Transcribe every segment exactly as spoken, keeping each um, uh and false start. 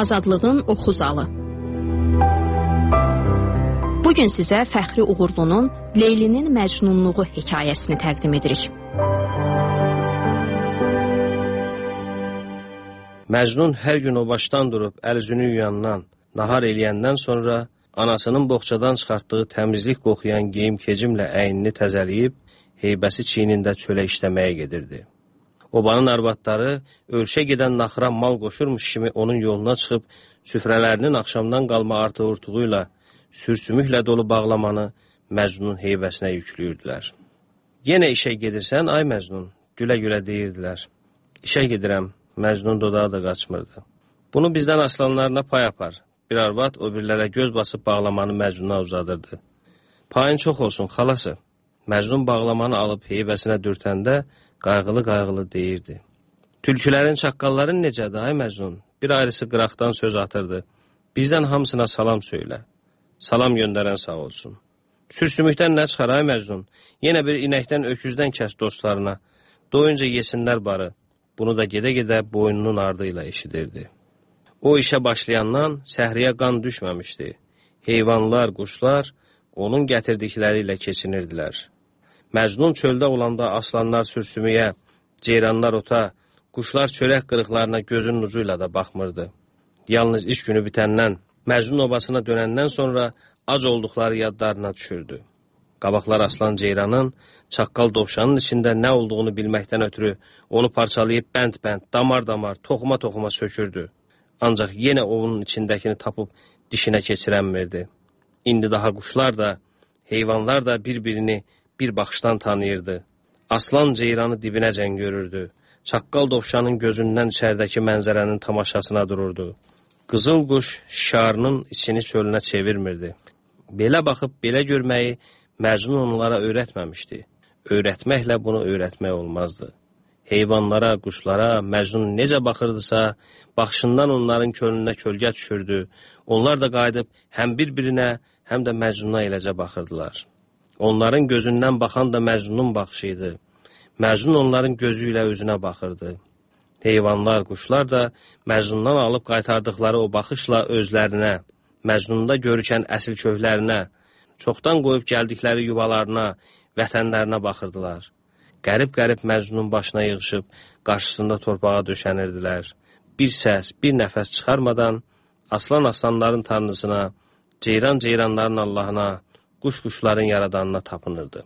Azadlığın Oxu Zalı. Bugün sizə Fəxri Uğurlunun Leylinin Məcnunluğu hekayəsini təqdim edirik. Məcnun hər gün o başdan durub əl-üzünü yuyandan, nahar eləyəndən sonra anasının boğçadan çıxartdığı təmizlik qoxuyan geyim kecimlə əynini təzəliyib, heybəsi çiynində çölə işləməyə gedirdi. Obanın arvadları ölçə gedən naxıra mal qoşurmuş kimi onun yoluna çıxıb, süfrələrinin axşamdan qalma artıq-urtuğuyla, sürsümüklə dolu bağlamanı Məcnunun heybəsinə yüklüyürdülər. Yenə işə gedirsən, ay Məcnun, gülə-gülə deyirdilər. İşə gedirəm, Məcnun dodağı da qaçmırdı. Bunu bizdən aslanlarına pay apar. Bir arvad o birlərə göz basıb bağlamanı Məcnuna uzadırdı. Payın çox olsun, xalası. Məcnun bağlamanı alıb heybəsinə dürtəndə qayğılı-qayğılı deyirdi. Tülkülərin, çaqqalların necədir, ay Məcnun? Bir ayrısı qıraqdan söz atırdı. Bizdən hamısına salam söylə. Salam göndərən sağ olsun. Sürsümükdən nə çıxar, ay Məcnun? Yenə bir inəkdən, öküzdən kəs dostlarına. Doyunca yesinlər barı. Bunu da gedə-gedə boynunun ardı ilə eşidirdi. O işə başlayandan səhriyə qan düşməmişdi. Heyvanlar, quşlar onun gətirdikləri ilə keçinirdilər. Məcnun çöldə olanda aslanlar sürsümüyə, ceyranlar ota, quşlar çörək qırıqlarına gözünün ucu ilə də baxmırdı. Yalnız iş günü bitəndən, Məcnun obasına dönəndən sonra ac olduqları yadlarına düşürdü. Qabaqlar aslan ceyranın, çaqqal dovşanın içində nə olduğunu bilməkdən ötürü onu parçalayıb bənd-bənd, damar-damar, toxuma-toxuma sökürdü. Ancaq yenə onun içindəkini tapıb dişinə keçirənmirdi. İndi daha quşlar da, heyvanlar da bir-birini bir baxışdan tanıyırdı. Aslan ceyranı dibinəcən görürdü. Çaqqal dovşanın gözündən içərdəki mənzərənin tamaşasına dururdu. Qızıl quş şarının içini çölünə çevirmirdi. Belə baxıb, belə görməyi Məcnun onlara öyrətməmişdi. Öyrətməklə bunu öyrətmək olmazdı. Heyvanlara, quşlara Məcnun necə baxırdısa, baxışından onların könlünə kölgə düşürdü. Onlar da qayıdıb həm bir-birinə, həm də Məcnuna eləcə baxırdılar. Onların gözündən baxan da Məcnunun baxışı idi. Məcnun onların gözü ilə özünə baxırdı. Heyvanlar, quşlar da Məcnundan alıb qaytardıqları o baxışla özlərinə, Məcnunda görükən əsil köklərinə, çoxdan qoyub gəldikləri yuvalarına, vətənlərinə baxırdılar. Qərib-qərib Məcnunun başına yığışıb, qarşısında torpağa döşənirdilər. Bir səs, bir nəfəs çıxarmadan aslan-aslanların tanrısına, ceyran-ceyranların Allahına, quş-quşların yaradanına tapınırdı.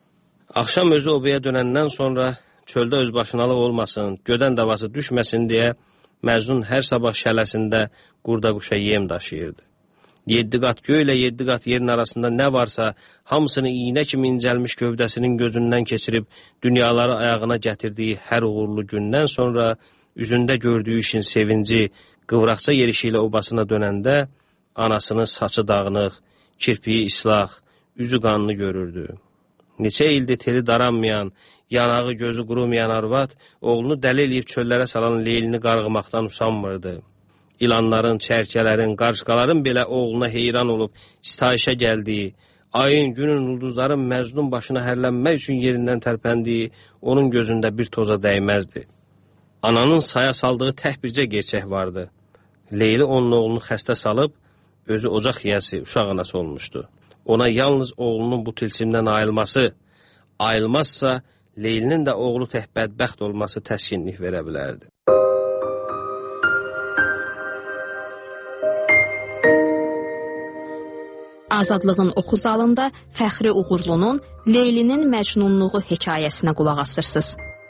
Axşam özü obaya dönəndən sonra çöldə özbaşınalı olmasın, gödən davası düşməsin deyə Məcnun hər sabah şələsində qurda quşa yem daşıyırdı. Yeddi qat göylə yeddi qat yerin arasında nə varsa, hamısını iynə kimi incəlmiş gövdəsinin gözündən keçirib, dünyaları ayağına gətirdiyi hər uğurlu gündən sonra üzündə gördüyü işin sevinci, qıvraqca yerişi ilə obasına dönəndə, anasının saçı dağınıq, kirpiyi islah, üzü qanlı görürdü. Neçə ildir teli daranmayan, yanağı gözü qurumayan arvad, oğlunu dəli eləyib çöllərə salan Leylini qarğımaqdan usanmırdı. İlanların, çərkələrin, qarışqaların belə oğluna heyran olub sitayişə gəldiyi, ayın, günün, ulduzların Məcnun başına hərlənmək üçün yerindən tərpəndiyi onun gözündə bir toza dəyməzdi. Ananın saya saldığı tək bircə gerçək vardı. Leyli onun oğlunu xəstə salıb, özü ocaq yiyəsi, uşaq anası olmuşdu. Ona yalnız oğlunun bu tilsimdən ayılması, ayılmazsa Leylinin də oğlu tək bədbəxt olması təskinlik verə bilərdi. Azadlığın Oxu Zalında Fəxri Uğurlunun Leylinin Məcnunluğu hekayəsinə qulaq asırsınız.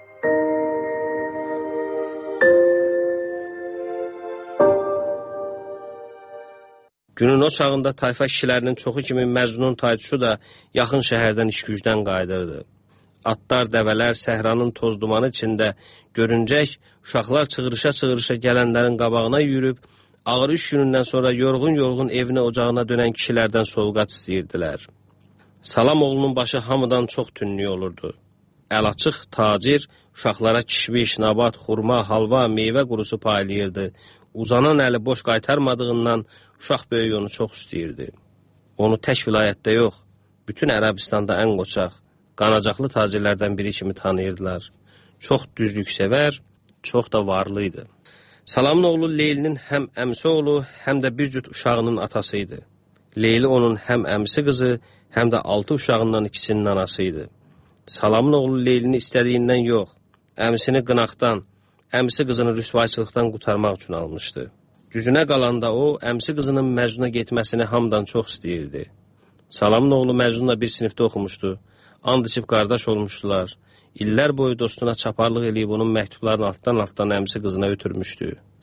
Günün o çağında tayfa kişilərinin çoxu kimi Məcnun taytuşu da yaxın şəhərdən iş-gücdən qayıdırdı. Atlar, dəvələr səhranın toz dumanı içində görüncək, uşaqlar çığırışa-çığırışa gələnlərin qabağına yürüb, ağır üç günündən sonra yorğun-yorğun evinə, ocağına dönən kişilərdən sovqat istəyirdilər. Salam oğlunun başı hamıdan çox tünlük olurdu. Əl açıq, tacir, uşaqlara kişmiş, nabat, xurma, halva, meyvə qurusu paylayırdı. Uzanan əli boş qaytarmadığından uşaq böyük onu çox istəyirdi. Onu tək vilayətdə yox, bütün Ərəbistanda ən qoçaq, qanacaqlı tacirlərdən biri kimi tanıyırdılar. Çox düzlük sevər, çox da varlı idi. Salamın oğlu Leylinin həm əmsi oğlu, həm də bir cüt uşağının atası idi. Leyli onun həm əmsi qızı, həm də altı uşağından ikisinin anası idi. Salamın oğlu Leylini istədiyindən yox, əmsini qınaqdan, əmsi qızını rüsvayçılıqdan qurtarmaq üçün almışdı. Düzünə qalanda o, əmsi qızının Məcnuna getməsini hamdan çox istəyirdi. Salamın oğlu Məcnunla bir sinifdə oxumuşdu, and içib qardaş olmuşdular. İllər boyu dostuna çaparlıq eləyib onun məktublarını altdan-altdan əmsi qızına ötürmüşdü.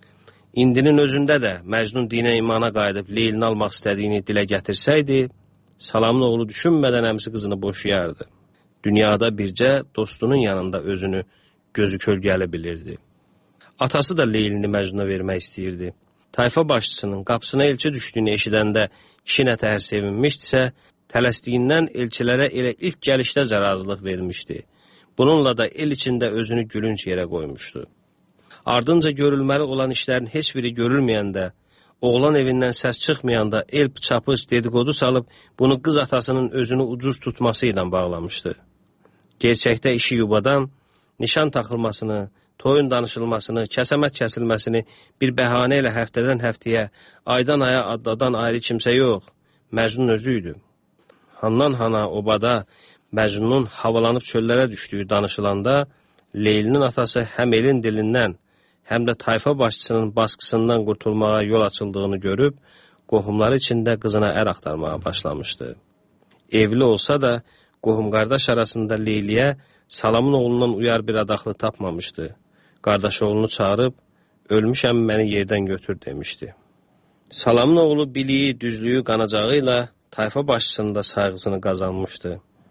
İndinin özündə də Məcnun dinə imana qayıdıb Leylini almaq istədiyini dilə gətirsəydi, Salamın oğlu düşünmədən əmsi qızını boşayardı. Dünyada bircə dostunun yanında özünü gözü kölgəli bilirdi. Atası da Leylini Məcnuna vermək istəyirdi. Tayfa başçısının qapısına elçi düşdüyünü eşidəndə kişi nətəhər sevinmişdisə, tələsdiyindən elçilərə elə ilk gəlişdəcə razılıq vermişdi. Bununla da el içində özünü gülünc yerə qoymuşdu. Ardınca görülməli olan işlərin heç biri görülməyəndə, oğlan evindən səs çıxmayanda el çapış dedikodu salıb bunu qız atasının özünü ucuz tutması ilə bağlamışdı. Gerçəkdə işi yubadan, nişan taxılmasını, toyun danışılmasını, kəsəmət kəsilməsini bir bəhanə ilə həftədən həftəyə, aydan aya adladan ayrı kimsə yox, Məcnun özü idi. Handan hana, obada, Məcnunun havalanıb çöllərə düşdüyü danışılanda, Leylinin atası həm elin dilindən, həm də tayfa başçısının baskısından qurtulmağa yol açıldığını görüb, qohumları içində qızına ər axtarmağa başlamışdı. Evli olsa da, qohum qardaş arasında Leyliyə Salamın oğlundan uyar bir adaxlı tapmamışdı. Qardaş oğlunu çağırıb, ölmüşəm məni yerdən götür demişdi. Salamın oğlu biliyi, düzlüyü, qanacağı ilə tayfa başçısında sayğısını qazanmışdı.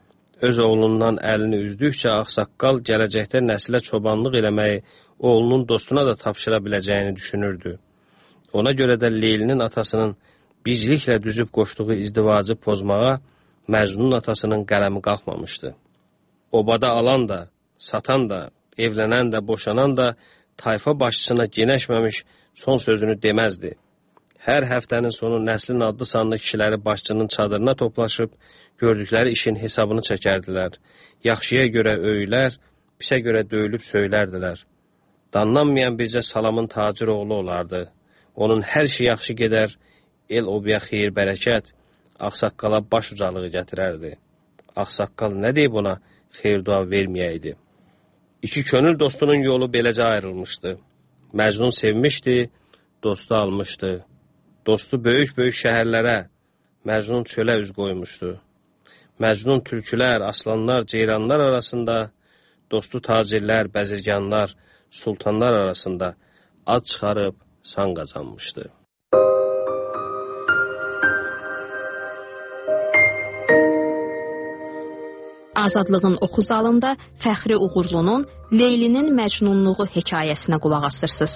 Öz oğlundan əlini üzdükcə ağsaqqal gələcəkdə nəsilə çobanlıq eləməyi oğlunun dostuna da tapşıra biləcəyini düşünürdü. Ona görə də Leylinin atasının bicliklə düzüb qoşduğu izdivacı pozmağa Məcnunun atasının qələmi qalxmamışdı. Obada alan da, satan da, evlənən də, boşanan da tayfa başçısına genəşməmiş son sözünü deməzdi. Hər həftənin sonu nəslin adlı sanlı kişiləri başçının çadırına toplaşıb, gördükləri işin hesabını çəkərdilər. Yaxşıya görə öylər, pisə görə döyülüb söylərdilər. Danlanmayan bircə Salamın tacir oğlu olardı. Onun hər şey yaxşı gedər, el obaya xeyir bərəkət, ağsaqqala baş ucalığı gətirərdi. Ağsaqqal nə deyib ona xeyir dua verməyəydi. İki könül dostunun yolu beləcə ayrılmışdı. Məcnun sevmişdi, dostu almışdı. Dostu böyük-böyük şəhərlərə, Məcnun çölə üz qoymuşdu. Məcnun tülkülər, aslanlar, ceyranlar arasında, dostu tacirlər, bəzirganlar, sultanlar arasında ad çıxarıb san qazanmışdı. Azadlığın oxu zalında Fəxri Uğurlunun Leylinin Məcnunluğu hekayəsinə qulaq asırsınız.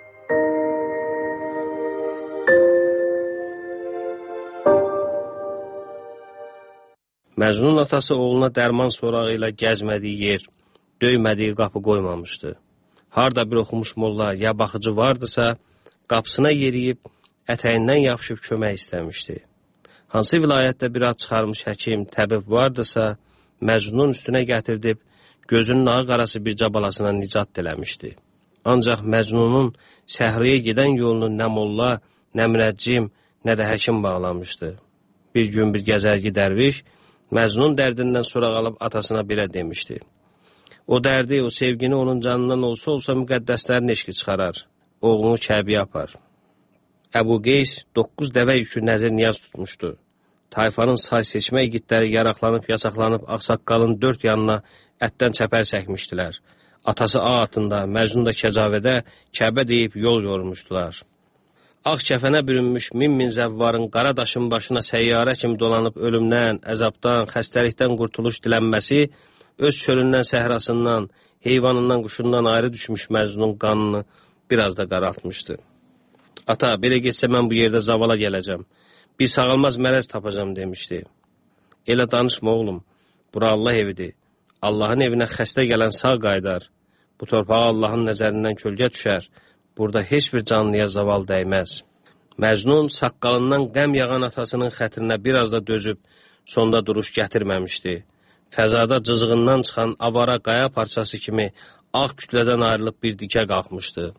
Məcnun atası oğluna dərman sorağı ilə gəzmədiyi yer, döymədiyi qapı qoymamışdı. Harda bir oxumuş molla ya baxıcı vardısa, qapısına yeriyib, ətəyindən yapışıb kömək istəmişdi. Hansı vilayətdə bir ad çıxarmış həkim, təbib vardısa, Məcnunun üstünə gətirdib, gözünün ağı qarası bir cabalasına nicat diləmişdi. Ancaq Məcnunun səhriyə gedən yolunu nə molla, nə münəccim, nə də həkim bağlamışdı. Bir gün bir gəzərgi dərviş, Məcnun dərdindən soraq alıb atasına belə demişdi. O dərdi, o sevgini onun canından olsa-olsa müqəddəslərin eşqi çıxarar, oğlunu Kəbiyə apar. Əbu Qeys doqquz dəvə yükü nəzir niyaz tutmuşdu. Tayfanın say seçmə igidləri yaraqlanıb, yasaqlanıb, ağsaqqalın dörd yanına ətdən çəpər çəkmişdilər. Atası ağ atında, Məcnun da kəcavədə Kəbə deyib yol yormuşdular. Ağ kəfənə bürünmüş min-min zəvvarın qara daşın başına səyyarə kimi dolanıb ölümdən, əzabdan, xəstəlikdən qurtuluş dilənməsi, öz çölündən, səhrasından, heyvanından, quşundan ayrı düşmüş Məcnunun qanını biraz da qaraltmışdı. Ata, belə getsə mən bu yerdə zavala gələcəm. Bir sağalmaz mərəz tapacam demişdi. Elə danışma oğlum, bura Allah evidir. Allahın evinə xəstə gələn sağ qaydar. Bu torpağa Allahın nəzərindən kölgə düşər. Burada heç bir canlıya zaval dəyməz. Məcnun saqqalından qəm yağan atasının xətrinə biraz da dözüb, sonda duruş gətirməmişdi. Fəzada cızığından çıxan avara qaya parçası kimi ağ kütlədən ayrılıb bir dikə qalxmışdı.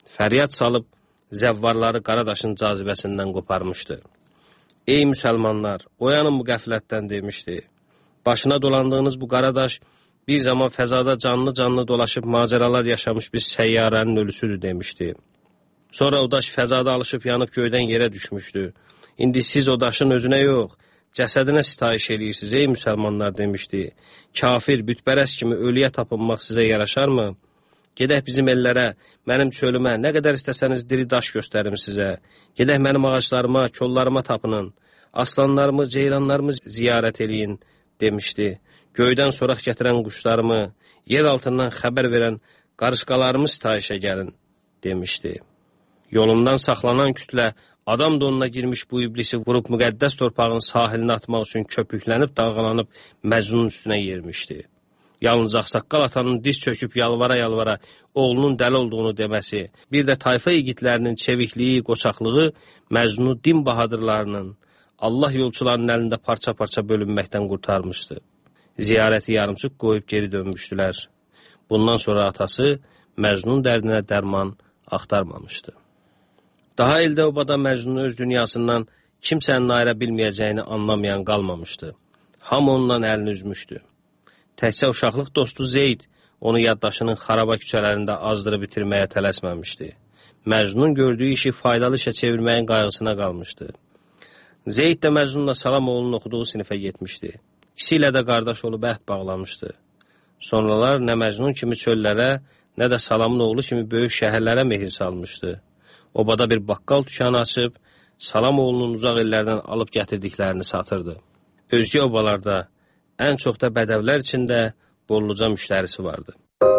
Fəryad salıb zəvvarları Qaradaşın cazibəsindən qoparmışdı. Ey müsəlmanlar, oyanın bu qəflətdən demişdi. Başına dolandığınız bu Qaradaş bir zaman fəzada canlı-canlı dolaşıb macəralar yaşamış bir səyyarənin ölüsüdür demişdi. Sonra o daş fəzada alışıb yanıb göydən yerə düşmüşdü. İndi siz o daşın özünə yox, cəsədinə sitayiş eləyirsiniz, ey müsəlmanlar demişdi. Kafir, bütpərəst kimi ölüyə tapınmaq sizə yaraşarmı? Gedək bizim ellərə, mənim çölümə, nə qədər istəsəniz diri daş göstərim sizə. Gedək mənim ağaçlarıma, kollarıma tapının. Aslanlarımı, ceyranlarımı ziyarət eləyin, demişdi. Göydən soraq gətirən quşlarımı, yer altından xəbər verən qarışqalarımı sitayişə gəlin, demişdi. Yolundan saxlanan kütlə, adam donuna girmiş bu iblisi vurub müqəddəs torpağın sahilinə atmaq üçün köpüklənib, dalğalanıb Məcnunun üstünə yermişdi. Yalnız ağsaqqal atanın diz çöküb yalvara-yalvara oğlunun dəli olduğunu deməsi, bir də tayfa igidlərinin çevikliyi, qoçaqlığı Məcnunu din bahadırlarının, Allah yolçularının əlində parça-parça bölünməkdən qurtarmışdı. Ziyarəti yarımçıq qoyub geri dönmüşdülər. Bundan sonra atası Məcnun dərdinə dərman axtarmamışdı. Daha ildə obada Məcnunu öz dünyasından kimsənin ayıra bilməyəcəyini anlamayan qalmamışdı. Hamı ondan əlini üzmüşdü. Təkcə uşaqlıq dostu Zeyd onu yaddaşının xaraba küçələrində azdırıb bitirməyə tələsməmişdi. Məcnun gördüyü işi faydalı işə çevirməyin qayğısına qalmışdı. Zeyd də Məcnunla Salam oğlunun oxuduğu sinifə getmişdi. İkisi ilə də qardaş olub əhd bağlamışdı. Sonralar nə Məcnun kimi çöllərə, nə də Salamın oğlu kimi böyük şəhərlərə mehir salmışdı. Obada bir baqqal dükanı açıb, Salam oğlunun uzaq illərdən alıb gətirdiklərini satırdı. Özgə obalarda, ən çox da bədəvlər içində bolluca müştərisi vardı.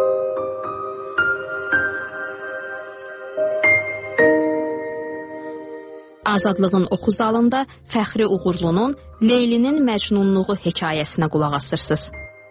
Azadlığın oxu zalında Fəxri Uğurlunun Leylinin Məcnunluğu hekayəsinə qulaq asırsınız.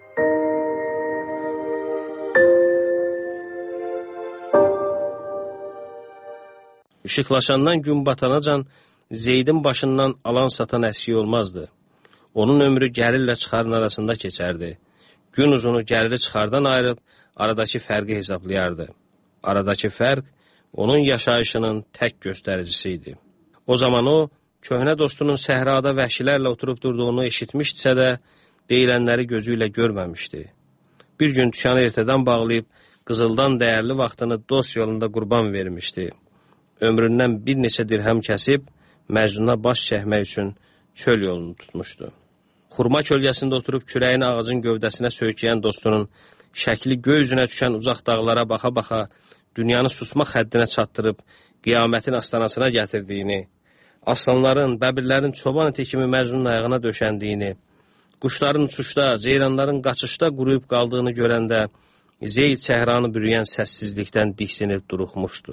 İşıqlaşandan gün batanacan Zeydin başından alan satan əskiy olmazdı. Onun ömrü gəlirlə çıxarın arasında keçərdi. Gün uzunu gəliri çıxardan ayırıb aradakı fərqi hesablayardı. Aradakı fərq onun yaşayışının tək göstəricisi idi. O zaman o, köhnə dostunun səhrada vəhşilərlə oturub durduğunu eşitmişdisə də, deyilənləri gözü ilə görməmişdi. Bir gün dükanı ertədən bağlayıb, qızıldan dəyərli vaxtını dost yolunda qurban vermişdi. Ömründən bir neçə dirhəm kəsib, Məcnuna baş çəkmək üçün çöl yolunu tutmuşdu. Xurma kölgəsində oturub kürəyini ağacın gövdəsinə söykəyən dostunun şəkli göy üzünə düşən uzaq dağlara baxa-baxa dünyanı susmaq həddinə çatdırıb qiyamətin astanasına gətirdiyini, aslanların, bəbirlərin çoban iti kimi Məcnunun ayağına döşəndiyini, quşların uçuşda, ceyranların qaçışda quruyub qaldığını görəndə Zeyd səhranı bürüyən səssizlikdən diksinib duruxmuşdu.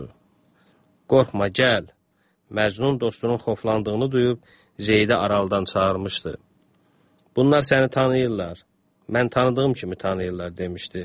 Qorxma, gəl. Məcnun dostunun xoflandığını duyub Zeydi aralıdan çağırmışdı. Bunlar səni tanıyırlar, mən tanıdığım kimi tanıyırlar demişdi.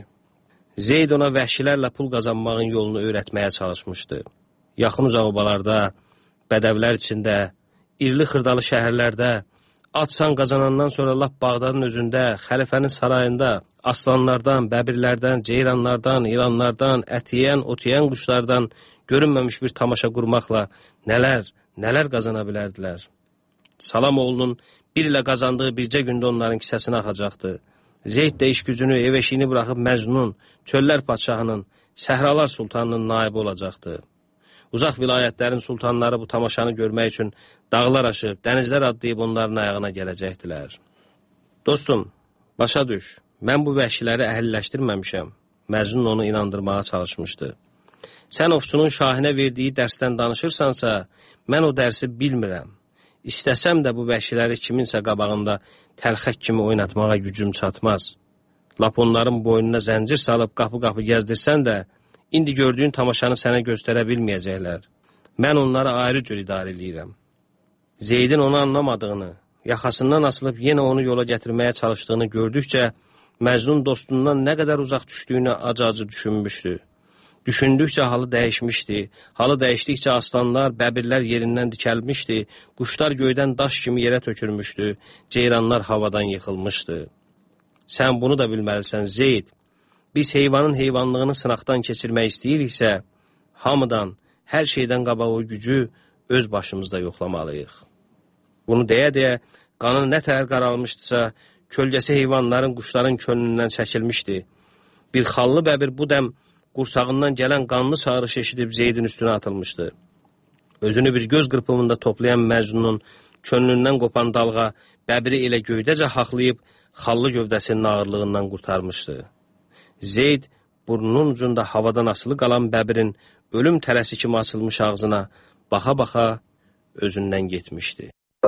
Zeyd ona vəhşilərlə pul qazanmağın yolunu öyrətməyə çalışmışdı. Yaxın uzaq obalarda, bədəvlər içində, irli xırdalı şəhərlərdə, atsan qazanandan sonra lap Bağdadın özündə, xəlifənin sarayında, aslanlardan, bəbirlərdən, ceyranlardan, ilanlardan, ət yeyən, ot yeyən quşlardan görünməmiş bir tamaşa qurmaqla nələr, nələr qazana bilərdilər. Salam oğlunun bir ilə qazandığı bircə gündə onların kisəsinə axacaqdı. Zeyd də iş gücünü, ev eşiyini buraxıb Məcnun, çöllər padşahının, səhralar sultanının naibi olacaqdı. Uzaq vilayətlərin sultanları bu tamaşanı görmək üçün dağlar aşıb, dənizlər adlayıb onların ayağına gələcəkdilər. Dostum, başa düş, mən bu vəhşiləri əhəlləşdirməmişəm. Məcnun onu inandırmağa çalışmışdı. Sən ovçunun şahinə verdiyi dərsdən danışırsansa, mən o dərsi bilmirəm. İstəsəm də bu vəhşiləri kiminsə qabağında təlxək kimi oynatmağa gücüm çatmaz. Lap onların boynuna zəncir salıb qapı-qapı gəzdirsən də, indi gördüyün tamaşanı sənə göstərə bilməyəcəklər. Mən onları ayrı cür idarə edirəm. Zeydin onu anlamadığını, yaxasından asılıb yenə onu yola gətirməyə çalışdığını gördükcə, Məcnun dostundan nə qədər uzaq düşdüyünü acı-acı düşünmüşdü. Düşündükcə halı dəyişmişdi, halı dəyişdikcə aslanlar, bəbirlər yerindən dikəlmişdi, quşlar göydən daş kimi yerə tökülmüşdü, ceyranlar havadan yıxılmışdı. Sən bunu da bilməlisən Zeyd, biz heyvanın heyvanlığını sınaqdan keçirmək istəyiriksə, hamıdan, hər şeydən qabaq o gücü öz başımızda yoxlamalıyıq. Bunu deyə-deyə qanı nə təhər qaralmışdısa, kölgəsi heyvanların, quşların könlündən çəkilmişdi. Bir xallı bəbir bu dəm qursağından gələn qanlı çağırış eşidib Zeydin üstünə atılmışdı. Özünü bir göz qırpımında toplayan Məcnunun könlündən qopan dalğa bəbiri elə göydəcə haqlayıb xallı gövdəsinin ağırlığından qurtarmışdı. Zeyd burnunun ucunda havadan asılı qalan bəbirin ölüm tələsi kimi açılmış ağzına baxa-baxa özündən getmişdi.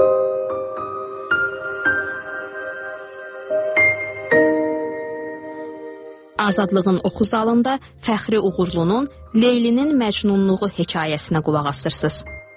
Azadlığın oxu zalında Fəxri Uğurlunun Leylinin Məcnunluğu hekayəsinə qulaq asırsınız.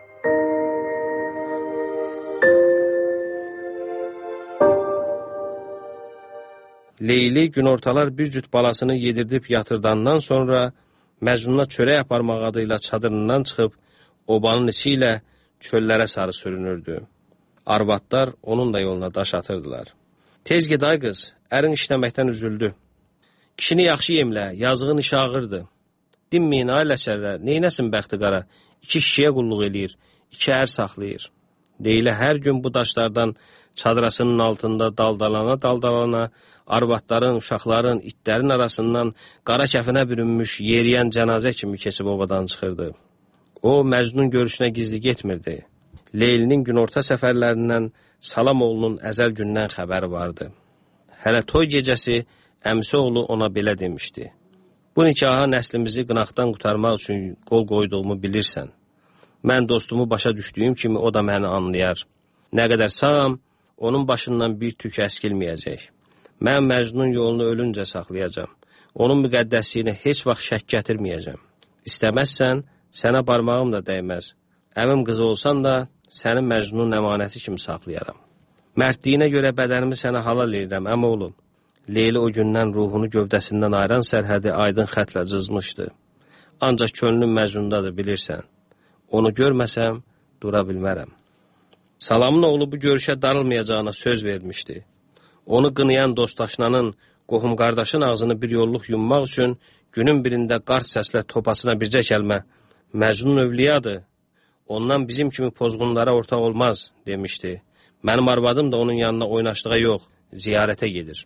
Leyli günortalar bir cüt balasını yedirdib yatırdandan sonra Məcnuna çörək aparmaq adıyla çadırından çıxıb obanın içi ilə çöllərə sarı sürünürdü. Arvadlar onun da yoluna daş atırdılar. Tez ged ay qız, ərin işləməkdən üzüldü. Kişini yaxşı yemlə, yazığın işi ağırdı. Dinməyin ay ləçərlər, neynəsin bəxti qara, iki kişiyə qulluq eləyir, iki ər saxlayır. Leyli hər gün bu daşlardan çadırasının altında daldalana-daldalana, arvadların, uşaqların, itlərin arasından qara kəfinə bürünmüş, yeriyən cənazə kimi keçib obadan çıxırdı. O, Məcnun görüşünə gizli getmirdi. Leylinin günorta səfərlərindən Salamoğlunun əzəl gündən xəbəri vardı. Hələ toy gecəsi əmsi oğlu ona belə demişdi. Bu nikaha nəslimizi qınaqdan qurtarmaq üçün qol qoyduğumu bilirsən. Mən dostumu başa düşdüyüm kimi o da məni anlayar. Nə qədər sağam, onun başından bir tük əskilməyəcək. Mən Məcnun yolunu ölüncə saxlayacam. Onun müqəddəsliyini heç vaxt şək gətirməyəcəm. İstəməzsən, sənə barmağım da dəyməz. Əmim qızı olsan da, səni Məcnunun əmanəti kimi saxlayaram. Mərdliyinə görə bədənimi sənə halal edirəm, əmi oğlum. Leyli o gündən ruhunu gövdəsindən ayıran sərhədi aydın xətlə cızmışdı. Ancaq könlüm Məcnundadır, bilirsən. Onu görməsəm, dura bilmərəm. Salamın oğlu bu görüşə darılmayacağına söz vermişdi. Onu qınayan dostaşnanın, qohum qardaşın ağzını bir yolluq yummaq üçün günün birində qart səslə topasına bircə kəlmə Məcnun övliyadır, ondan bizim kimi pozğunlara ortaq olmaz, demişdi. Mənim arvadım da onun yanına oynaşlığa yox, ziyarətə gedir.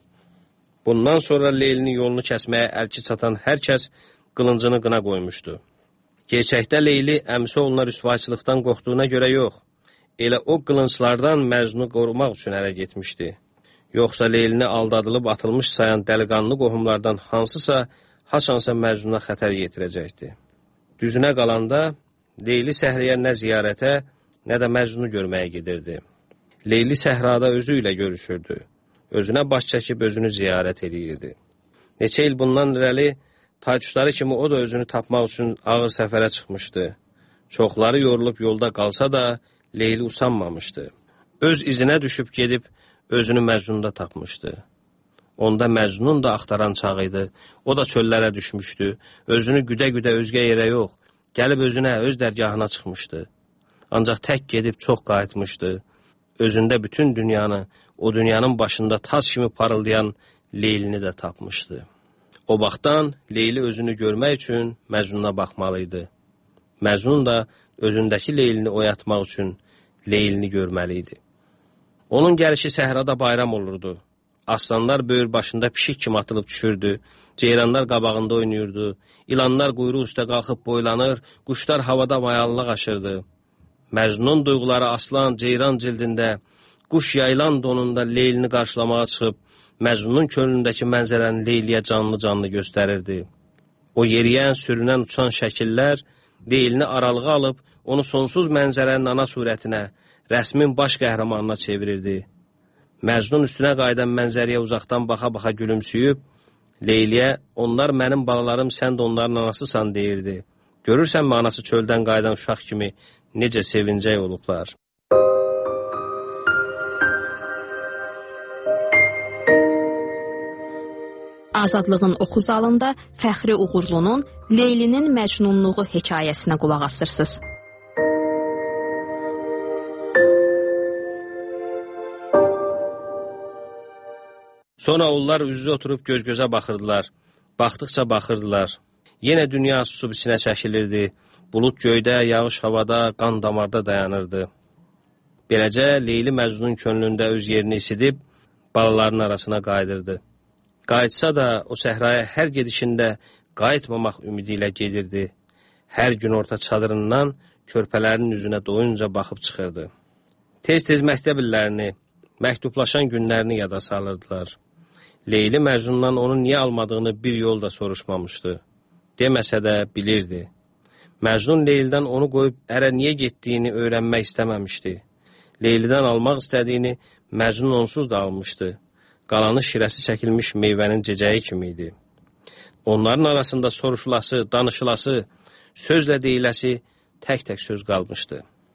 Bundan sonra Leylinin yolunu kəsməyə əlki çatan hər kəs qılıncını qına qoymuşdu. Gerçəkdə Leyli əmsi oğluna rüsvayçılıqdan qorxduğuna görə yox, elə o qılınclardan Məcnunu qorumaq üçün ərə getmişdi. Yoxsa Leylini aldadılıb atılmış sayan dəliqanlı qohumlardan hansısa, haçansa Məcnuna xətər yetirəcəkdi. Düzünə qalanda Leyli səhriyə nə ziyarətə, nə də Məcnunu görməyə gedirdi. Leyli səhrada özü ilə görüşürdü. Özünə baş çəkib özünü ziyarət edirdi. Neçə il bundan irəli taytuşları kimi o da özünü tapmaq üçün ağır səfərə çıxmışdı. Çoxları yorulub yolda qalsa da Leyli usanmamışdı. Öz izinə düşüb gedib özünü Məcnunda tapmışdı. Onda Məcnun da axtaran çağ idi. O da çöllərə düşmüşdü. Özünü güdə-güdə özgə yerə yox, gəlib özünə, öz dərgahına çıxmışdı. Ancaq tək gedib çox qayıtmışdı. Özündə bütün dünyanı, o dünyanın başında tac kimi parıldayan Leylini də tapmışdı. O vaxtdan Leyli özünü görmək üçün Məcnuna baxmalıydı. Məcnun da özündəki Leylini oyatmaq üçün Leylini görməli idi. Onun gəlişi səhrada bayram olurdu. Aslanlar böyür başında pişik kimi atılıb düşürdü, ceyranlar qabağında oynayırdı, ilanlar quyruq üstə qalxıb boylanır, quşlar havada mayallıq aşırdı. Məcnun duyğuları aslan, ceyran cildində, quş yaylan donunda Leylini qarşılamağa çıxıb, Məcnunun könlündəki mənzərəni Leyliyə canlı-canlı göstərirdi. O yeriyən, sürünən, uçan şəkillər Leylini aralığa alıb, onu sonsuz mənzərənin ana surətinə, rəsmin baş qəhrəmanına çevirirdi. Məcnun üstünə qayıdan mənzəriyə uzaqdan baxa-baxa gülümsüyüb, Leyliyə, onlar mənim balalarım, sən də onların anasısan, deyirdi. Görürsənmi anası çöldən qayıdan uşaq kimi necə sevincək olublar. Azadlığın oxu zalında Fəxri Uğurlunun Leylinin Məcnunluğu hekayəsinə qulaq asırsınız. Sonra onlar üz-üzə oturub göz-gözə baxırdılar. Baxdıqca baxırdılar. Yenə dünya susub içinə çəkilirdi. Bulud göydə, yağış havada, qan damarda dayanırdı. Beləcə, Leyli Məcnunun könlündə öz yerini isidib, balaların arasına qayıdırdı. Qayıtsa da, o səhraya hər gedişində qayıtmamaq ümidi ilə gedirdi. Hər gün orta çadırından körpələrin üzünə doyunca baxıb çıxırdı. Tez-tez məktəb illərini, məktublaşan günlərini yada salırdılar. Leyli Məcnundan onu niyə almadığını bir yol da soruşmamışdı. Deməsə də bilirdi. Məcnun Leyldən onu qoyub ərə niyə getdiyini öyrənmək istəməmişdi. Leylidən almaq istədiyini Məcnun onsuz da almışdı. Qalanı şirəsi çəkilmiş meyvənin cəcəyi kimi idi. Onların arasında soruşulası, danışılası, sözlə deyiləsi tək-tək söz qalmışdı.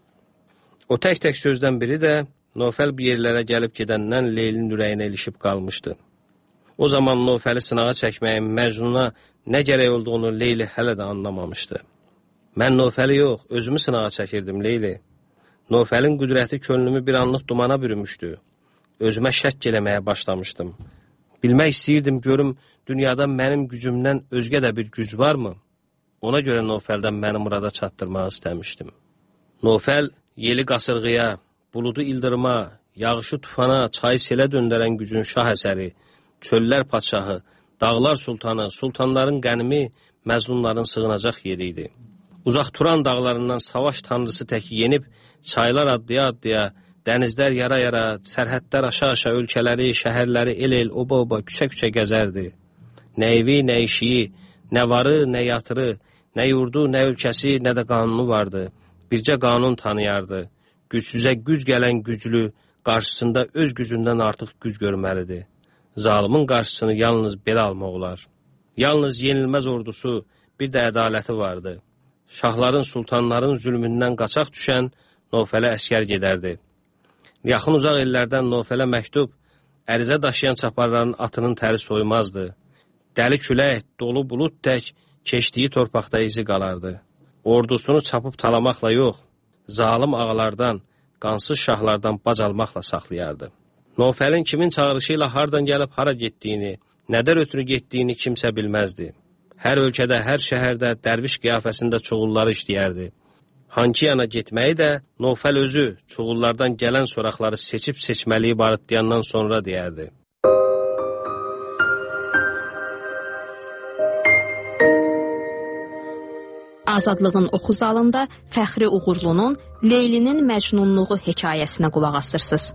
O tək-tək sözdən biri də Nofəl bir yerlərə gəlib gedəndən Leylinin ürəyinə ilişib qalmışdı. O zaman Nofəli sınağa çəkməyin Məcnuna nə gərək olduğunu Leyli hələ də anlamamışdı. Mən Nofəli yox, özümü sınağa çəkirdim Leyli. Nofəlin qüdrəti könlümü bir anlıq dumana bürümüşdü. Özümə şəkk eləməyə başlamışdım. Bilmək istəyirdim, görüm, dünyada mənim gücümdən özgə də bir güc varmı? Ona görə Nofəldən məni murada çatdırmaq istəmişdim. Nofəl, yeli qasırğıya, buludu ildırma, yağışı tufana, çayı selə döndərən gücün şah əsəri, çöllər padşahı, dağlar sultanı, sultanların qənimi, məzlumların sığınacaq yeri idi. Uzaq Turan dağlarından savaş tanrısı təki yenib, çaylar addıya-addıya, dənizlər yara-yara, sərhədlər aşa-aşa ölkələri, şəhərləri el-el, oba-oba, küçə-küçə gəzərdi. Nə evi, nə işiyi, nə varı, nə yatırı, nə yurdu, nə ölkəsi, nə də qanunu vardı. Bircə qanun tanıyardı. Gücsüzə güc gələn güclü, qarşısında öz gücündən artıq güc görməlidir. Zalimin qarşısını yalnız belə almaq olar. Yalnız yenilməz ordusu, bir də ədaləti vardı. Şahların, sultanların zülmündən qaçaq düşən Nofələ əskər gedərdi. Yaxın uzaq illərdən Nofələ məktub, ərizə daşıyan çaparların atının təri soymazdı. Dəli külək, dolu bulud tək keçdiyi torpaqda izi qalardı. Ordusunu çapıb talamaqla yox, zalim ağalardan, qansız şahlardan bac almaqla saxlayardı. Nofəlin kimin çağırışı ilə hardan gəlib hara getdiyini, nədən ötürü getdiyini kimsə bilməzdi. Hər ölkədə, hər şəhərdə dərviş qiyafəsində çuğulları işləyərdi. Hanki yana getməyi də Nofəl özü çuğullardan gələn soraqları seçib seçməliyi barıtlayandan sonra deyərdi. Azadlığın oxu zalında Fəxri Uğurlunun Leylinin Məcnunluğu hekayəsinə qulaq asırsınız.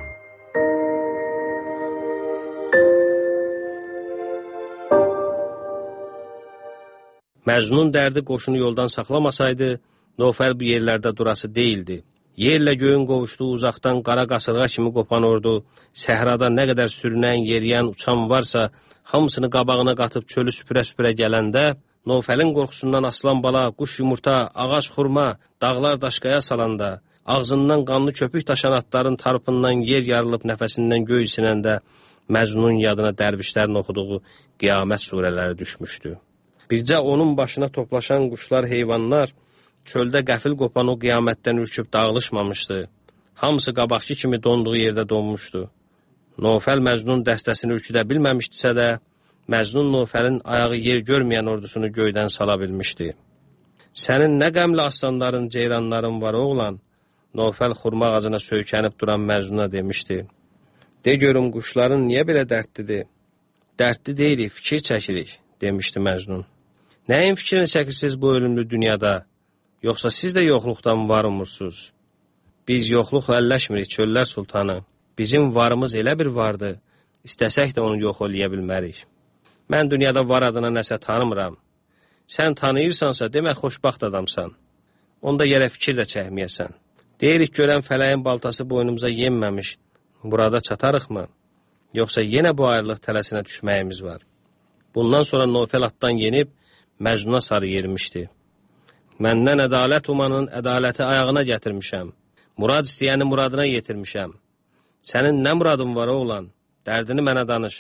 Məcnun dərdi qoşunu yoldan saxlamasaydı, Nofəl bu yerlərdə durası deyildi. Yerlə göyün qovuşduğu uzaqdan qara qasırğa kimi qopan ordu, səhrada nə qədər sürünən, yeriyən, uçan varsa, hamısını qabağına qatıb çölü süpürə-süpürə gələndə, Nofəlin qorxusundan aslan bala, quş yumurta, ağac xurma, dağlar daşqaya salanda, ağzından qanlı köpük daşan atların tarpından yer yarılıb nəfəsindən göy isinəndə, Məcnunun yadına dərvişlərin oxuduğu qiyamət surələri düşmüşdü. Bircə onun başına toplaşan quşlar, heyvanlar, çöldə qəfil qopan o qiyamətdən ürküb dağılışmamışdı. Hamısı qabaqki kimi donduğu yerdə donmuşdu. Nofəl Məcnun dəstəsini ürküdə bilməmişdisə də, Məcnun Nofəlin ayağı yer görməyən ordusunu göydən sala bilmişdi. Sənin nə qəmli aslanların, ceyranların var oğlan, Nofəl xurma ağacına söykənib duran Məcnuna demişdi. De görüm quşların niyə belə dərdlidir? Dərdli deyilik, fikir çəkirik, demişdi Məcnun. Nəyin fikrini çəkirsiniz bu ölümlü dünyada? Yoxsa siz də yoxluqdan var umursuz? Biz yoxluqla əlləşmirik, çöllər sultanı. Bizim varımız elə bir vardı, istəsək də onu yox eləyə bilmərik. Mən dünyada var adına nəsə tanımıram. Sən tanıyırsansa, demək xoşbaxt adamsan. Onda yerə fikir də çəkməyəsən. Deyirik görən fələyin baltası boynumuza yenməmiş. Burada çatarıqmı? Yoxsa yenə bu ayrılıq tələsinə düşməyimiz var. Bundan sonra Nofəl atdan yenib, Məcnuna sarı yermişdi. Məndən ədalət umanın ədaləti ayağına gətirmişəm. Murad istəyəni muradına yetirmişəm. Sənin nə muradın var oğlan? Dərdini mənə danış.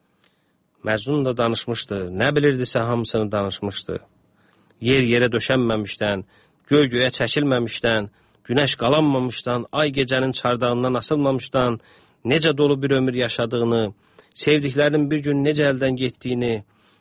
Məcnun da danışmışdı. Nə bilirdisə hamısını danışmışdı. Yer yerə döşənməmişdən, göy göyə çəkilməmişdən, günəş qalanmamışdan, ay gecənin çardağından asılmamışdan, necə dolu bir ömür yaşadığını, sevdiklərinin bir gün necə əldən getdiyini,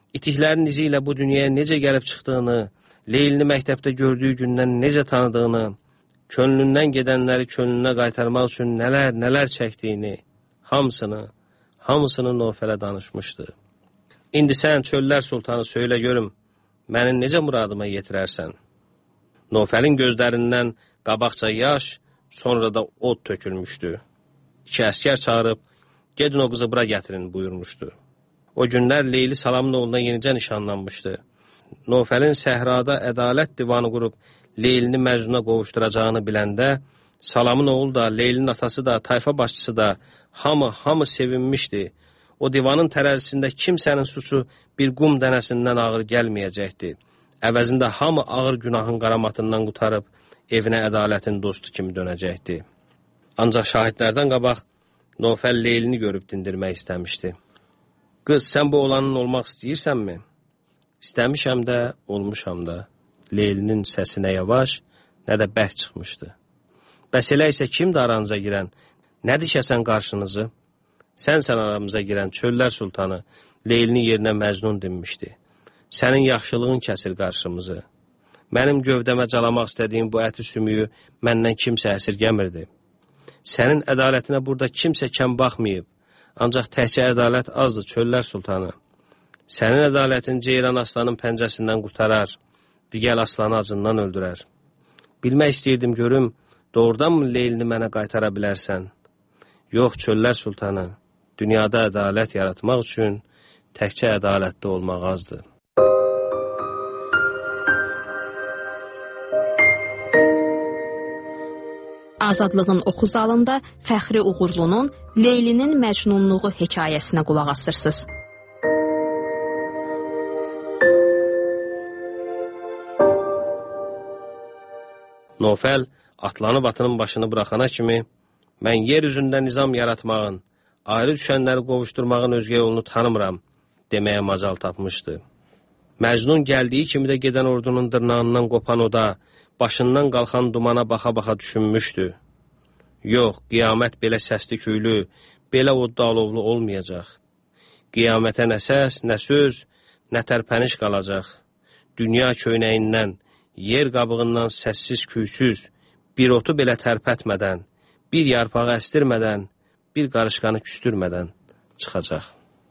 itiklərin izi ilə bu dünyaya necə gəlib çıxdığını, Leylini məktəbdə gördüyü gündən necə tanıdığını, könlündən gedənləri könlünə qaytarmaq üçün nələr, nələr çəkdiyini, hamısını, hamısını Nofələ danışmışdı. İndi sən çöllər sultanı söylə görüm, məni necə muradıma yetirərsən? Nofəlin gözlərindən qabaqca yaş, sonra da od tökülmüşdü. İki əskər çağırıb, gedin o qızı bura gətirin buyurmuşdu. O günlər Leyli Salamın oğluna yenicə nişanlanmışdı. Nofəlin səhrada ədalət divanı qurub Leylini Məcnuna qovuşturacağını biləndə, Salamın oğlu da, Leylinin atası da, tayfa başçısı da hamı, hamı sevinmişdi. O divanın tərəzisində kimsənin suçu bir qum dənəsindən ağır gəlməyəcəkdi. Əvəzində hamı ağır günahın qaramatından qutarıb evinə ədalətin dostu kimi dönəcəkdi. Ancaq şahidlərdən qabaq Nofəl Leylini görüb dindirmək istəmişdi. Qız, sən bu oğlanın olmaq istəyirsənmi? İstəmişəm də, olmuşam da. Leylinin səsi nə yavaş, nə də bərk çıxmışdı. Bəs elə isə kimdir aranıza girən? Nə dikəsən qarşınızı? Sənsən aramıza girən çöllər sultanı, Leylini yerinə Məcnun dinmişdi. Sənin yaxşılığın kəsir qarşımızı. Mənim gövdəmə calamaq istədiyim bu əti sümüyü məndən kimsə əsirgəmirdi. Sənin ədalətinə burada kimsə kəm baxmayıb, ancaq təkcə ədalət azdır çöllər sultanı. Sənin ədalətin Ceyran aslanın pəncəsindən qurtarar, digər aslanı acından öldürər. Bilmək istəyirdim görüm, doğrudan mı Leylini mənə qaytara bilərsən? Yox çöllər sultanı, dünyada ədalət yaratmaq üçün təkcə ədalətli olmaq azdır. Azadlığın oxu zalında Fəxri Uğurlunun Leylinin Məcnunluğu hekayəsinə qulaq asırsınız. Nofəl atlanıb atının başını buraxana kimi, mən yer üzündə nizam yaratmağın, ayrı düşənləri qovuşturmağın özgə yolunu tanımıram, deməyə macal tapmışdı. Məcnun gəldiyi kimi də gedən ordunun dırnağından qopan oda, başından qalxan dumana baxa-baxa düşünmüşdü. Yox, qiyamət belə səsli küylü, belə odda alovlu olmayacaq. Qiyamətə nə səs, nə söz, nə tərpəniş qalacaq. Dünya köynəyindən, yer qabığından səssiz küysüz, bir otu belə tərpətmədən, bir yarpağı əstirmədən, bir qarışqanı küstürmədən çıxacaq.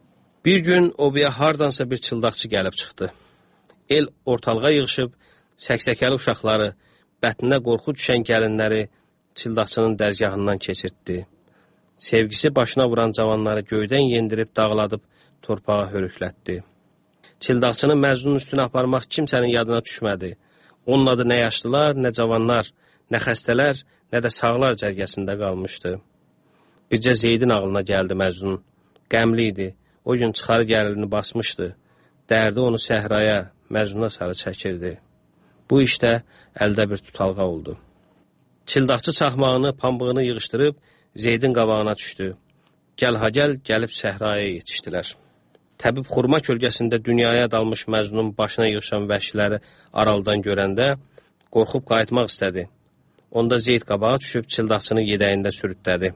Bir gün obaya hardansa bir çıldaqçı gəlib çıxdı. El ortalığa yığışıb, səksəkəli uşaqları, bətninə qorxu düşən gəlinləri çıldaqçının dəzgahından keçirtdi. Sevgisi başına vuran cavanları göydən yendirib, dağladıb, torpağa hörüklətdi. Çıldaqçını Məcnunun üstünə aparmaq kimsənin yadına düşmədi. Onun adı nə yaşlılar, nə cavanlar, nə xəstələr, nə də sağlar cərgəsində qalmışdı. Bircə Zeydin ağlına gəldi Məcnun. Qəmli idi, o gün çıxarı gəlini basmışdı. Dərdi onu səhraya, Məcnuna sarı çəkirdi. Bu işdə əldə bir tutalğa oldu. Çıldaqçı çaxmağını, pambığını yığışdırıb Zeydin qabağına düşdü. Gəl ha gəl, gəlib səhraya yetişdilər. Təbib xurma kölgəsində dünyaya dalmış Məcnunun başına yığışan vəhşiləri aralıdan görəndə qorxub qayıtmaq istədi. Onda Zeyd qabağa düşüb çıldaqçını yedəyində sürütlədi.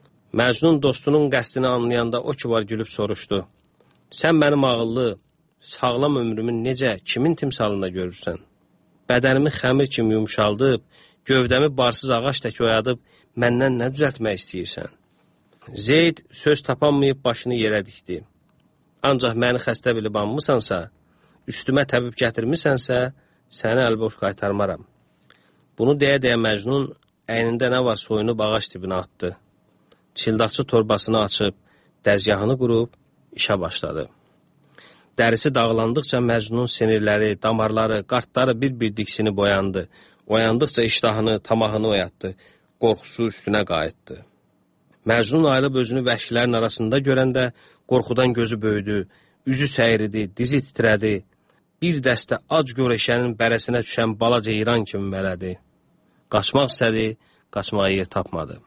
Məcnun dostunun qəsdini anlayanda o ki var gülüb soruşdu. Sən mənim ağıllı, sağlam ömrümün necə, kimin timsalında görürsən? Bədənimi xəmir kimi yumşaldıb, gövdəmi barsız ağac tək oyadıb, məndən nə düzəltmək istəyirsən? Zeyd söz tapanmayıb başını yerə dikdi. Ancaq məni xəstə bilib anmısansa, üstümə təbib gətirmisənsə, səni əlboş qaytarmaram. Bunu deyə-deyə Məcnun əynində nə var soyunub ağac dibinə atdı. Çıldaqçı torbasını açıb, dəzgahını qurub, işə başladı. Dərisi dağlandıqca Məcnunun sinirləri, damarları, qartları bir-bir diksini boyandı. Oyandıqca iştahını, tamahını oyatdı. Qorxusu üstünə qayıtdı. Məcnun ayılıb özünü vəhşilərin arasında görəndə qorxudan gözü böyüdü, üzü səyridi, dizi titrədi. Bir dəstə ac görəşənin bərəsinə düşən bala ceyran kimi mələdi. Qaçmaq istədi, qaçmağa yer tapmadı.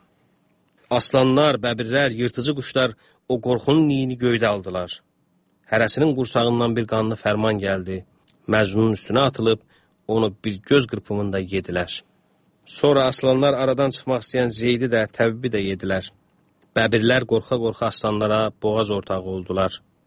Aslanlar, bəbirlər, yırtıcı quşlar o qorxunun iyini göydə aldılar. Hərəsinin qursağından bir qanlı fərman gəldi. Məcnunun üstünə atılıb, onu bir göz qırpımında yedilər. Sonra aslanlar aradan çıxmaq istəyən Zeydi də, təbibi də yedilər. Bəbirlər qorxa-qorxa aslanlara boğaz ortağı oldular.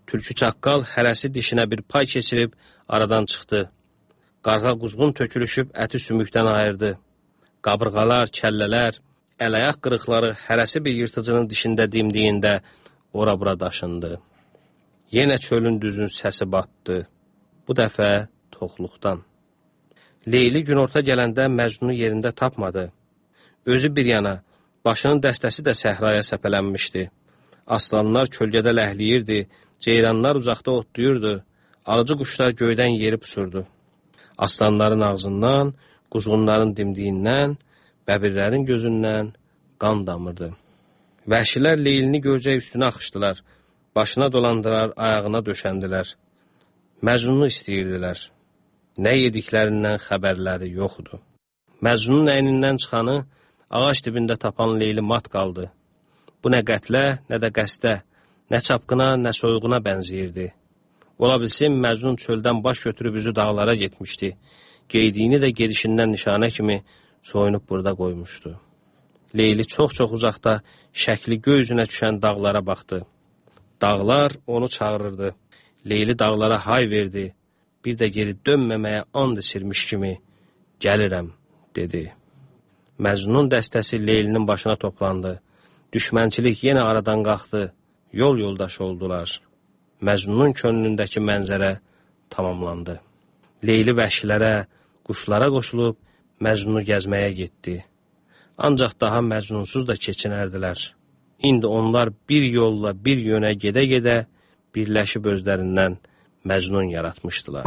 Tülkü çaqqal hərəsi dişinə bir pay keçirib aradan çıxdı. Qarğa quzğun tökülüşüb əti sümükdən ayırdı. Qabırğalar, kəllələr, əl-ayaq qırıqları hərəsi bir yırtıcının dişində dimdiyində ora-bura daşındı. Yenə çölün düzün səsi batdı. Bu dəfə toxluqdan. Leyli günorta gələndə Məcnunu yerində tapmadı. Özü bir yana, başının dəstəsi də səhraya səpələnmişdi. Aslanlar kölgədə ləhliyirdi, ceyranlar uzaqda otlayırdı, alıcı quşlar göydən yeri pusurdu. Aslanların ağzından, quzğunların dimdiyindən, bəbirlərin gözündən qan damırdı. Vəhşilər Leylini görcək üstünə axışdılar, başına dolandırar, ayağına döşəndilər. Məcnunu istəyirdilər. Nə yediklərindən xəbərləri yoxdu. Məcnunun əynindən çıxanı ağac dibində tapan Leyli mat qaldı. Bu nə qətlə, nə də qəstə, nə çapqına, nə soyğuna bənziyirdi. Ola bilsin, Məcnun çöldən baş götürüb üzü dağlara getmişdi. Geydiyini də gedişindən nişanə kimi soyunub burada qoymuşdu. Leyli çox-çox uzaqda şəkli göy üzünə düşən dağlara baxdı. Dağlar onu çağırırdı. Leyli dağlara hay verdi. Bir də geri dönməməyə and içirmiş kimi gəlirəm, dedi. Məcnunun dəstəsi Leylinin başına toplandı. Düşmənçilik yenə aradan qalxdı. Yol yoldaşı oldular. Məcnunun könlündəki mənzərə tamamlandı. Leyli vəhşilərə, quşlara qoşulub Məcnunu gəzməyə getdi. Ancaq daha Məcnunsuz da keçinərdilər. İndi onlar bir yolla bir yönə gedə-gedə birləşib özlərindən Məcnun yaratmışdılar.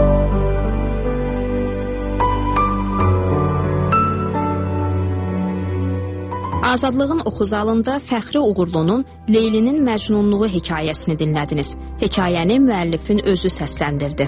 Azadlığın Oxu zalında Fəxri Uğurlunun Leylinin Məcnunluğu hekayəsini dinlədiniz. Hekayəni müəllifin özü səsləndirdi.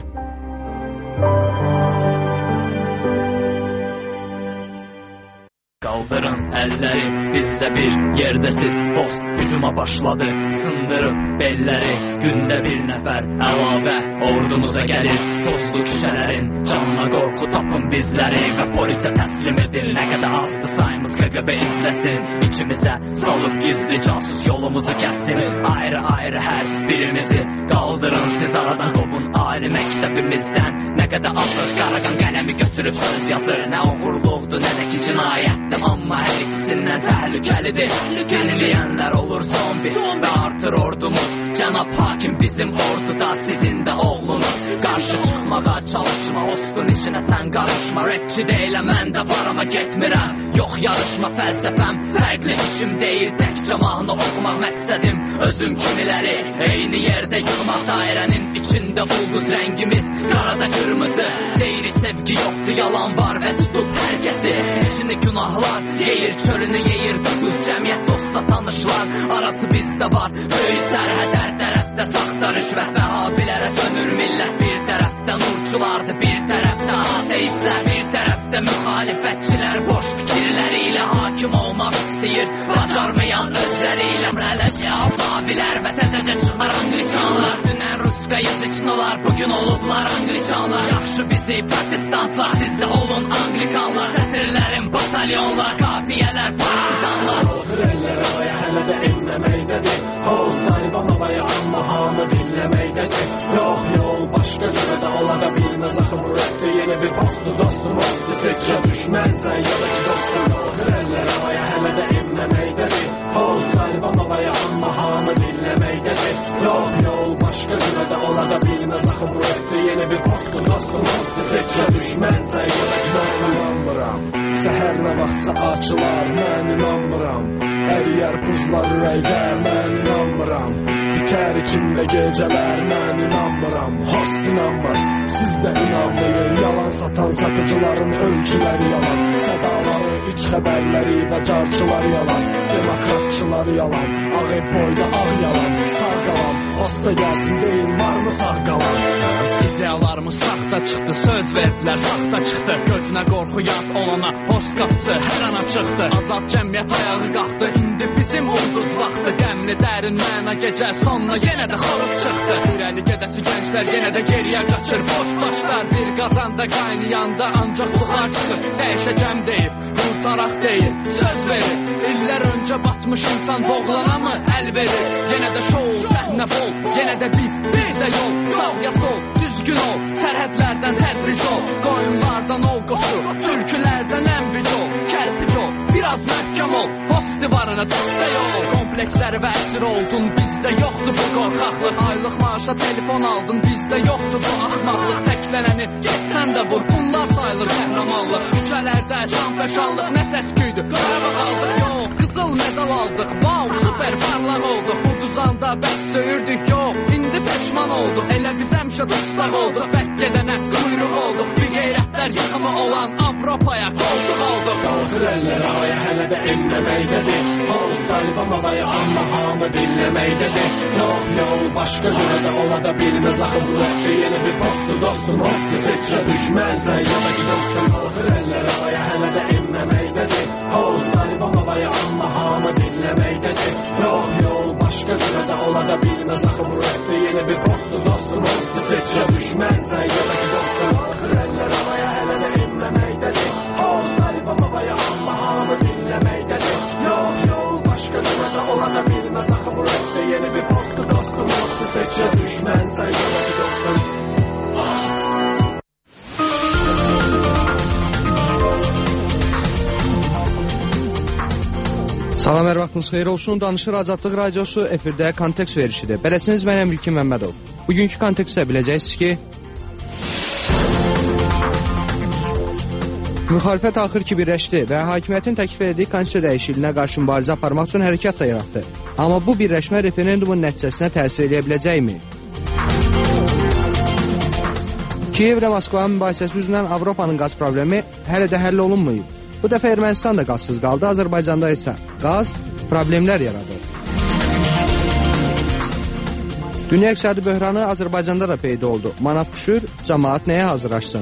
Qaldırın əlləri, bizdə bir yerdəsiz. Dost hücuma başladı, sındırıb belləri. Gündə bir nəfər əlavə ordumuza gəlir. Tozlu küçələrin canına qorxu tapın bizləri. Və polisə təslim edin, nə qədər azdı sayımız K G B izləsin. İçimizə salıb gizli casus yolumuzu kəssin. Ayrı ayrı hər birimizi qaldırın, siz aradan qovun ali məktəbimizdən. Nə qədər azıq qaraqan qələmi götürüb söz yazır. Nə uğurluqdur, nə də ki cinayətdir. Amma hər ikisindən təhlükəlidir. Yeniləyənlər olur zombi və artır ordumuz. Cənab hakim bizim orduda, sizin də oğlunuz. Qarşı çıxmağa çalışma, ostun içinə sən qarışma. Rapçi deyiləm, mən də var amma getmirəm. Yox yarışma, fəlsəfəm fərqli, işim deyil təkcə mahnı oxumaq məqsədim. Özüm kimiləri eyni yerdə yığmaq, dairənin içində ulduz rəngimiz qarada qırmızı. Deyirik sevgi yoxdur, yalan var və tutub hər kəsi. İçini günahlar yeyir, çölünü yeyir dokuz cəmiyyət, dostla tanışlar arası bizdə var. Böyük sərhəd hər tərəfdə saxta rüşvət və habilərə dönür millət. Bir tərəfdə nurçulardır, bir tərəfdə ateistlər, bir tərəfdə müxalifətçilər boş fikirləri ilə hakim olmaq istəyir, bacarmayan özləri ilə. Rələşə mavilər və təzəcə çıxar angliçanlar. Dünən ruska yazıçnolar, bugün olublar angliçanlar. Yaxşı bizi protestantlar, siz də olun anglikanlar. Sətirlərin batalyonlar, kafiyələr, partizanlar. Otur əllər havaya, hələ də enməməkdədir. Hoz Taliban havaya, amma hamı dinləməkdədir. Yox yol, başqa cürə də ola da bilməz. Axı bu rəqdə yeni bir postu, dostum ostu. Seç ya düşmənsən, ya da ki dostum. Otur əllər havaya, hələ də enməməkdədir. Hoz Taliban havaya, amma hamı dinləməkdədir. Yox yol, başqa cürə də ola da bilməz. Axı bu rəqdə yeni bir postu, dostum ostu. Seç ya düşmənsən, ya da ki dostum. İnanmıram, səhər nə vaxtsa açılar, mən inanmıram. Əriyər buzlar ürəkdə, mən inanmıram. Bitər içimdə gecələr, mən inanmıram. Host inanmır, siz də inanmayın. Yalan satan satıcıların ölçüləri yalan. Sədaları, iç xəbərləri və carçılar yalan. Demokratçılar yalan, ağ ev boyda ağ yalan. Sağ qalan, hosta gəlsin deyin, var mı sağ qalan? İdealarımız saxta çıxdı, söz verdilər, saxta çıxdı. Gözünə qorxu yad olana, post qapısı hər an açıqdı. Azad cəmiyyət ayağı qalxdı, indi bizim ulduz vaxtı. Qəmli dərin məna gecə sonuna yenə də xoruz çıxdı. İrəli gedəsi gənclər yenə də geriyə qaçır. Boş başlar bir qazanda qaynayanda ancaq buxar çıxır. Dəyişəcəm deyib, qurtaraq deyil, söz verir. İllər öncə batmış insan doğulana mı əl verir? Yenə də şou, səhnə bol, yenə də biz, bizdə yol. Sağ ya sol, düzgün ol, sərhədlərdən tədric ol. Qoyunlardan ol qoçu, türkülərdən ənbic ol. Kərpic ol, biraz məhkəm ol, post divarına dəstək ol. Kompleksləri və əsir oldun, bizdə yoxdur bu qorxaqlıq. Aylıq maaşa telefon aldın, bizdə yoxdur bu axmaqlıq. Təklənəni geçsən də vur, bunlar sayılır qəhrəmanlıq. Küçələrdə şanfəşanlıq, nə səsküydü, qarabaq aldıq. Yox, qızıl medal aldıq, wow, super parlaq olduq. Bu düzanda bəs söyürdük, yox, indi peşman olduq. Elə biz həmişə dustaq olduq, bərk gedənə quyruq olduq. Bir qeyrətlər yıxımı olan Avropaya qoltuq olduq. Qalxır əllər aya hələ də enməməkdədir. Hoz Taliban havaya amma hamı dinləməkdədir. Yox yol başqa cürə də ola da bilməz. Axı bu rəqdə yeni bir postu dostum, postu seçə düşməzsən ya da ki dostum. Qalxır əllər aya hələ də enməməkdədir. Hoz Taliban havaya amma hamı dinləməkdədir. Yox yol başqa cürə də ola da bilməz. Axı bu rəqdə yeni bir postu dostum, postu seçə düşməzsən ya da ki dostum. Qalxır əllər havaya hələ də enməməkdədir. Hoz Taliban havaya amma hamı dinləməkdədir. Yox yol başqa cürə də ola da bilməz. Axı bu rəqdə yeni bir postu dostum, postu seçə düşməzsən ya da ki dostum. Salam, hər vaxtınız xeyir olsun. Danışır Azadlıq Radiosu efirdə Kontekst verişidir. Bələdçiniz mənəm İlkin Məmmədov. Bugünkü kontekstdə biləcəksiniz ki, müxalifət axır ki birləşdi və hakimiyyətin təklif etdiyi konstitusiya dəyişikliyinə qarşı mübarizə aparmaq üçün hərəkat da yaratdı. Amma bu birləşmə referendumun nəticəsinə təsir edə biləcəkmi? Kiyev və Moskvanın mübahisəsi üzrən Avropanın qaz problemi hələ də həll olunmayıb. Bu dəfə Ermənistan da qazsız qaldı, Azərbaycanda isə qaz problemlər yaradır. Dünya iqtisadi böhranı Azərbaycanda da peyda oldu. Manat düşür, cəmaat nəyə hazırlaşsın?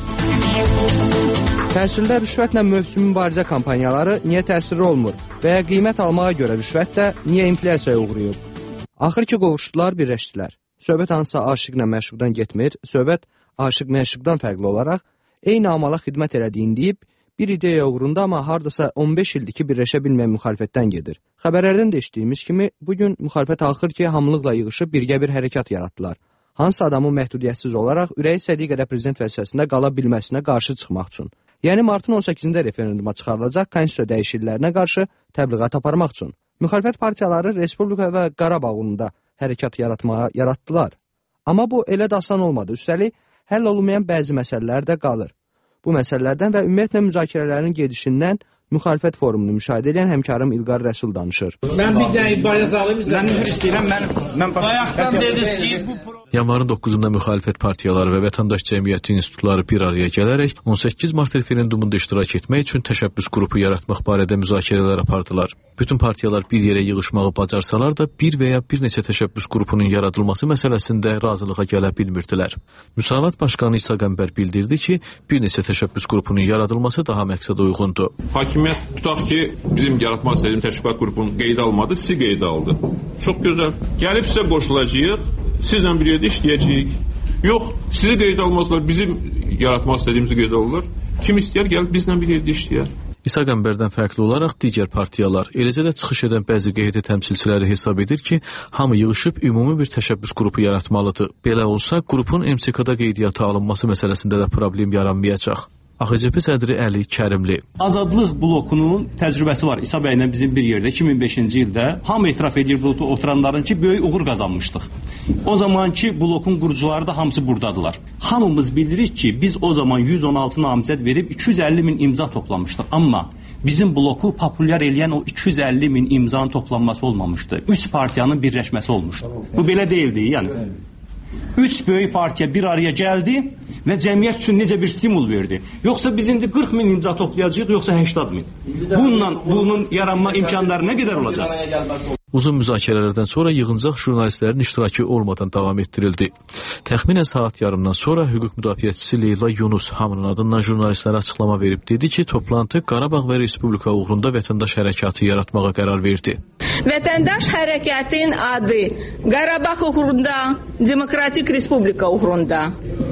Təhsildə rüşvətlə mövsüm mübarizə kampanyaları niyə təsirli olmur və ya qiymət almağa görə rüşvət də niyə inflyasiyaya uğrayıb? Axır ki qovuşdular, birləşdilər. Söhbət hansısa aşiqlə məşuqdan getmir, söhbət aşiq məşuqdan fərqli olaraq eyni amala xidmət elədiyin deyib, bir ideya uğrunda amma hardasa on beş ildir ki birləşə bilməyən müxalifətdən gedir. Xəbərlərdən də eşitdiyimiz kimi, bugün müxalifət axır ki hamılıqla yığışıb birgə bir hərəkat yaratdılar. Hansı adamın məhdudiyyətsiz olaraq ürəyi istədiyi qədər prezident vəzifəsində qala bilməsinə qarşı çıxmaq üçün. Yəni martın on səkkizində referenduma çıxarılacaq konstitusiya dəyişikliklərinə qarşı təbliğat aparmaq üçün. Müxalifət partiyaları Respublika və Qarabağ uğrunda hərəkat yaratmağa yaratdılar. Amma bu elə də asan olmadı. Üstəlik, həll olunmayan bəzi məsələlər də qalır. Bu məsələlərdən və ümumiyyətlə müzakirələrin gedişindən müxalifət forumunu müşahidə edən həmkarım İlqar Rəsul danışır. Mən bir də ibarət alayım, mən istəyirəm, mən mən bayaqdan dediniz ki, bu Yanvarın doqquzunda müxalifət partiyaları və vətəndaş cəmiyyəti institutları bir araya gələrək on səkkiz mart referendumunda iştirak etmək üçün təşəbbüs qrupu yaratmaq barədə müzakirələr apardılar. Bütün partiyalar bir yerə yığışmağı bacarsalar da bir və ya bir neçə təşəbbüs qrupunun yaradılması məsələsində razılığa gələ bilmirdilər. Müsavat başqanı İsa Qəmbər bildirdi ki, bir neçə təşəbbüs qrupunun yaradılması daha məqsədə uyğundur. Hakimiyyət tutaq ki, bizim yaratmaq istədiyimiz təşkilat qrupunu qeydə almadı, sizi qeydə aldı. Çox gözəl. Gəlib sizə qoşulacağıq, sizlə bir yerdə işləyəcəyik. Yox, sizi qeydə almazlar, bizim yaratmaq istədiyimizi qeydə alırlar. Kim istəyər, gəlib bizlə bir yerdə işləyər. İsa Qəmbərdən fərqli olaraq digər partiyalar, eləcə də çıxış edən bəzi qeydi təmsilçiləri hesab edir ki, hamı yığışıb ümumi bir təşəbbüs qrupu yaratmalıdır. Belə olsa, qrupun M S K-da qeydiyyata alınması məsələsində də problem yaranmayacaq. A X C P sədri Əli Kərimli. Azadlıq blokunun təcrübəsi var. İsa bəylə bizim bir yerdə iki min beşinci ildə hamı etiraf edirdi oturanların ki, böyük uğur qazanmışdıq. O zamanki blokun qurucuları da hamısı buradadılar. Hamımız bilirik ki, biz o zaman yüz on altı namizəd verib iki yüz əlli min imza toplamışdıq. Amma bizim bloku populyar eləyən o iki yüz əlli min imzanın toplanması olmamışdı. Üç partiyanın birləşməsi olmuşdu. Bu belə deyildi, yəni. Üç böyük partiya bir araya gəldi və cəmiyyət üçün necə bir stimul verdi. Yoxsa biz indi qırx min imza toplayacağıq, yoxsa səksən min. Bununla bunun yaranma imkanları nə qədər olacaq? Uzun müzakirələrdən sonra yığıncaq jurnalistlərin iştirakı olmadan davam etdirildi. Təxminən saat yarımdan sonra hüquq müdafiəçisi Leyla Yunus hamının adından jurnalistlərə açıqlama verib dedi ki, toplantı Qarabağ və Respublika uğrunda vətəndaş hərəkatı yaratmağa qərar verdi. Vətəndaş hərəkatın adı Qarabağ uğrunda, Demokratik Respublika uğrunda.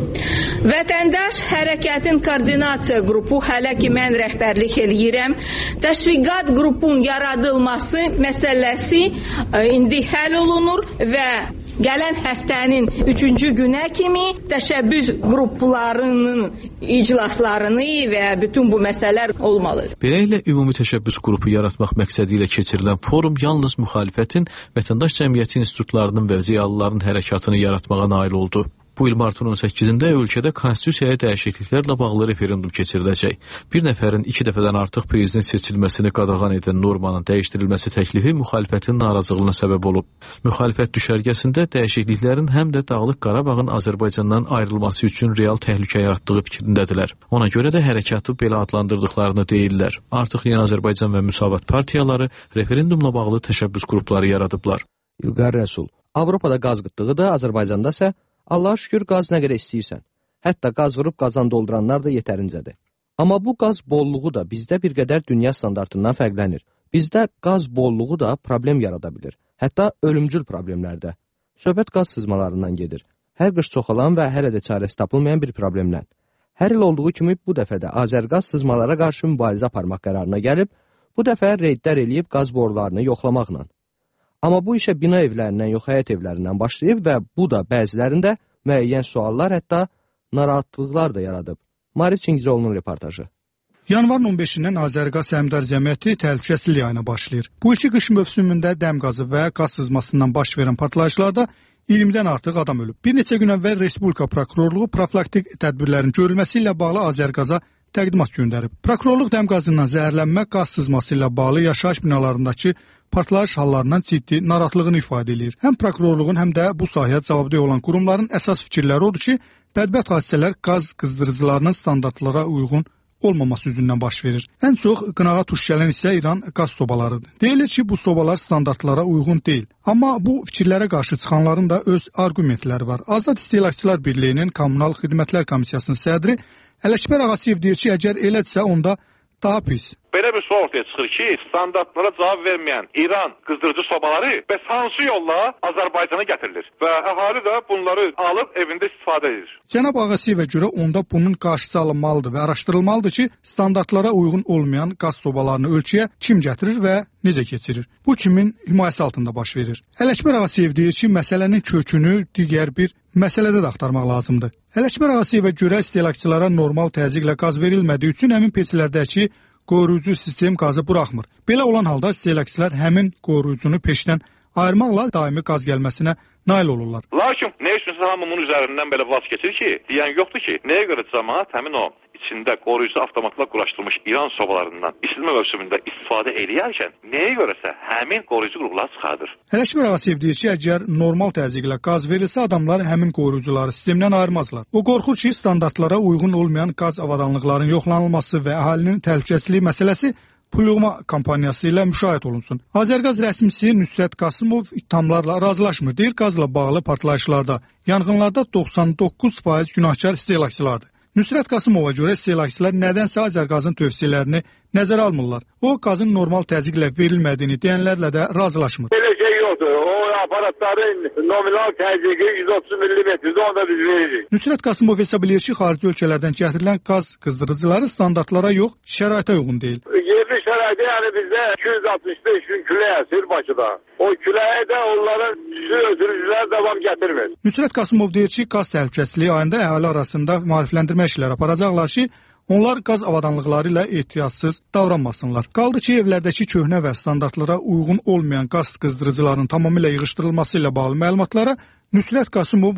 Vətəndaş hərəkatın koordinasiya qrupu hələ ki mən rəhbərlik eləyirəm. Təşviqat qrupun yaradılması məsələsi indi həll olunur və gələn həftənin üçüncü günə kimi təşəbbüs qruplarının iclaslarını və bütün bu məsələlər olmalıdır. Beləliklə, ümumi təşəbbüs qrupu yaratmaq məqsədi ilə keçirilən forum yalnız müxalifətin, vətəndaş cəmiyyəti institutlarının və ziyalıların hərəkatını yaratmağa nail oldu. Bu il martın on səkkizində ölkədə konstitusiyaya dəyişikliklərlə bağlı referendum keçiriləcək. Bir nəfərin iki dəfədən artıq prezident seçilməsini qadağan edən normanın dəyişdirilməsi təklifi müxalifətin narazılığına səbəb olub. Müxalifət düşərgəsində dəyişikliklərin həm də Dağlıq Qarabağın Azərbaycandan ayrılması üçün real təhlükə yaratdığı fikrindədirlər. Ona görə də hərəkatı belə adlandırdıqlarını deyirlər. Artıq Yeni Azərbaycan və Müsavat partiyaları referendumla bağlı təşəbbüs qrupları yaradıblar. İlqar Rəsul, Avropada qaz qıtlığıdır, Azərbaycanda isə Allaha şükür qaz nə qədər istəyirsən. Hətta qaz vurub qazan dolduranlar da yetərincədir. Amma bu qaz bolluğu da bizdə bir qədər dünya standartından fərqlənir. Bizdə qaz bolluğu da problem yarada bilir. Hətta ölümcül problemlərdə. Söhbət qaz sızmalarından gedir. Hər qış çoxalan və hələ də çarəsi tapılmayan bir problemdən. Hər il olduğu kimi bu dəfə də Azərqaz sızmalara qarşı mübarizə aparmaq qərarına gəlib, bu dəfə reydlər eləyib qaz borularını yoxlamaqla. Amma bu işə bina evlərindən yox, həyət evlərindən başlayıb və bu da bəzilərində müəyyən suallar, hətta narahatlıqlar da yaradıb. Mariç İngilizoğlu'nun reportajı. Yanvarın on beşindən Azərqaz Səhmdar Cəmiyyəti təhlükəsizlik ayına başlayır. Bu ilki qış mövsümündə dəm qazı və qaz sızmasından baş verən partlayışlarda iyirmidən artıq adam ölüb. Bir neçə gün əvvəl Respublika Prokurorluğu profilaktik tədbirlərin görülməsi ilə bağlı Azərqaza təqdimat göndərib. Prokurorluq dəm qazından zəhərlənmə, qaz sızması ilə bağlı yaşayış binalarındakı partlayış hallarından ciddi narahatlığını ifadə edir. Həm prokurorluğun, həm də bu sahəyə cavabdeh olan qurumların əsas fikirləri odur ki, bədbəxt hadisələr qaz qızdırıcılarının standartlara uyğun olmaması üzündən baş verir. Ən çox qınağa tuş gələn isə İran qaz sobalarıdır. Deyilir ki, bu sobalar standartlara uyğun deyil. Amma bu fikirlərə qarşı çıxanların da öz argumentləri var. Azad İstehlakçılar Birliyinin Kommunal Xidmətlər Komissiyasının sədri Ələkbər Ağasiyev deyir ki, əgər elədirsə onda daha pis. Belə bir sual ortaya çıxır ki, standartlara cavab verməyən İran qızdırıcı sobaları bəs hansı yolla Azərbaycana gətirilir və əhali də bunları alıb evində istifadə edir. Cənab Ağasiyevə görə onda bunun qarşısı alınmalıdır və araşdırılmalıdır ki, standartlara uyğun olmayan qaz sobalarını ölkəyə kim gətirir və necə keçirir? Bu kimin himayəsi altında baş verir? Ələkbər Ağasiyev deyir ki, məsələnin kökünü digər bir məsələdə də axtarmaq lazımdır. Ələkbər Ağasiyevə görə istehlakçılara normal təzyiqlə qaz verilmədiyi üçün həmin peçlərdəki qoruyucu sistem qazı buraxmır. Belə olan halda istehlakçılar həmin qoruyucunu peşdən ayırmaqla daimi qaz gəlməsinə nail olurlar. Lakin nə üçünsə hamı bunun üzərindən belə vaz keçir ki, deyən yoxdur ki, nəyə görə cəmaət həmin o içində qoruyucu avtomatla quraşdırılmış İran sobalarından isitmə mövsümündə istifadə edərkən nəyə görəsə həmin qoruyucu qruplar çıxardır. Ələkbər Ağasiyev deyir ki, əgər normal təzyiqlə qaz verilsə, adamlar həmin qoruyucuları sistemdən ayırmazlar. O qorxur ki, standartlara uyğun olmayan qaz avadanlıqlarının yoxlanılması və əhalinin təhlükəsizliyi məsələsi Puluma kampaniyası ilə müşahidə olunsun. Azərqaz rəsmisi Nüsrət Qasımov ittihamlarla razılaşmır. Deyir, qazla bağlı partlayışlarda, yanğınlarda doxsan doqquz faiz günahkar istehlakçılardır. Nüsrət Qasımova görə istehlakçılar nədənsə Azərqazın tövsiyələrini nəzərə almırlar. O, qazın normal təzyiqlə verilmədiyini deyənlərlə də razılaşmır. Belə şey yoxdur. O aparatların nominal təzyiqi yüz otuz millimetrdə onda biz veririk. Nüsrət Qasımov hesab edir ki, xarici ölkələrdən gətirilən qaz qızdırıcıları standartlara yox, şəraitə uyğun deyil. Yerli şəraitə yəni bizdə iki yüz altmış beş gün külək əsir Bakıda. O küləyə də onların su ötürücülər davam gətirmir. Nüsrət Qasımov deyir ki, qaz təhlükəsizliyi ayında əhali arasında maarifləndirmə işləri aparacaqlar ki, onlar qaz avadanlıqları ilə ehtiyatsız davranmasınlar. Qaldı ki, evlərdəki köhnə və standartlara uyğun olmayan qaz qızdırıcılarının tamamilə yığışdırılması ilə bağlı məlumatlara Nüsrət Qasımov bunu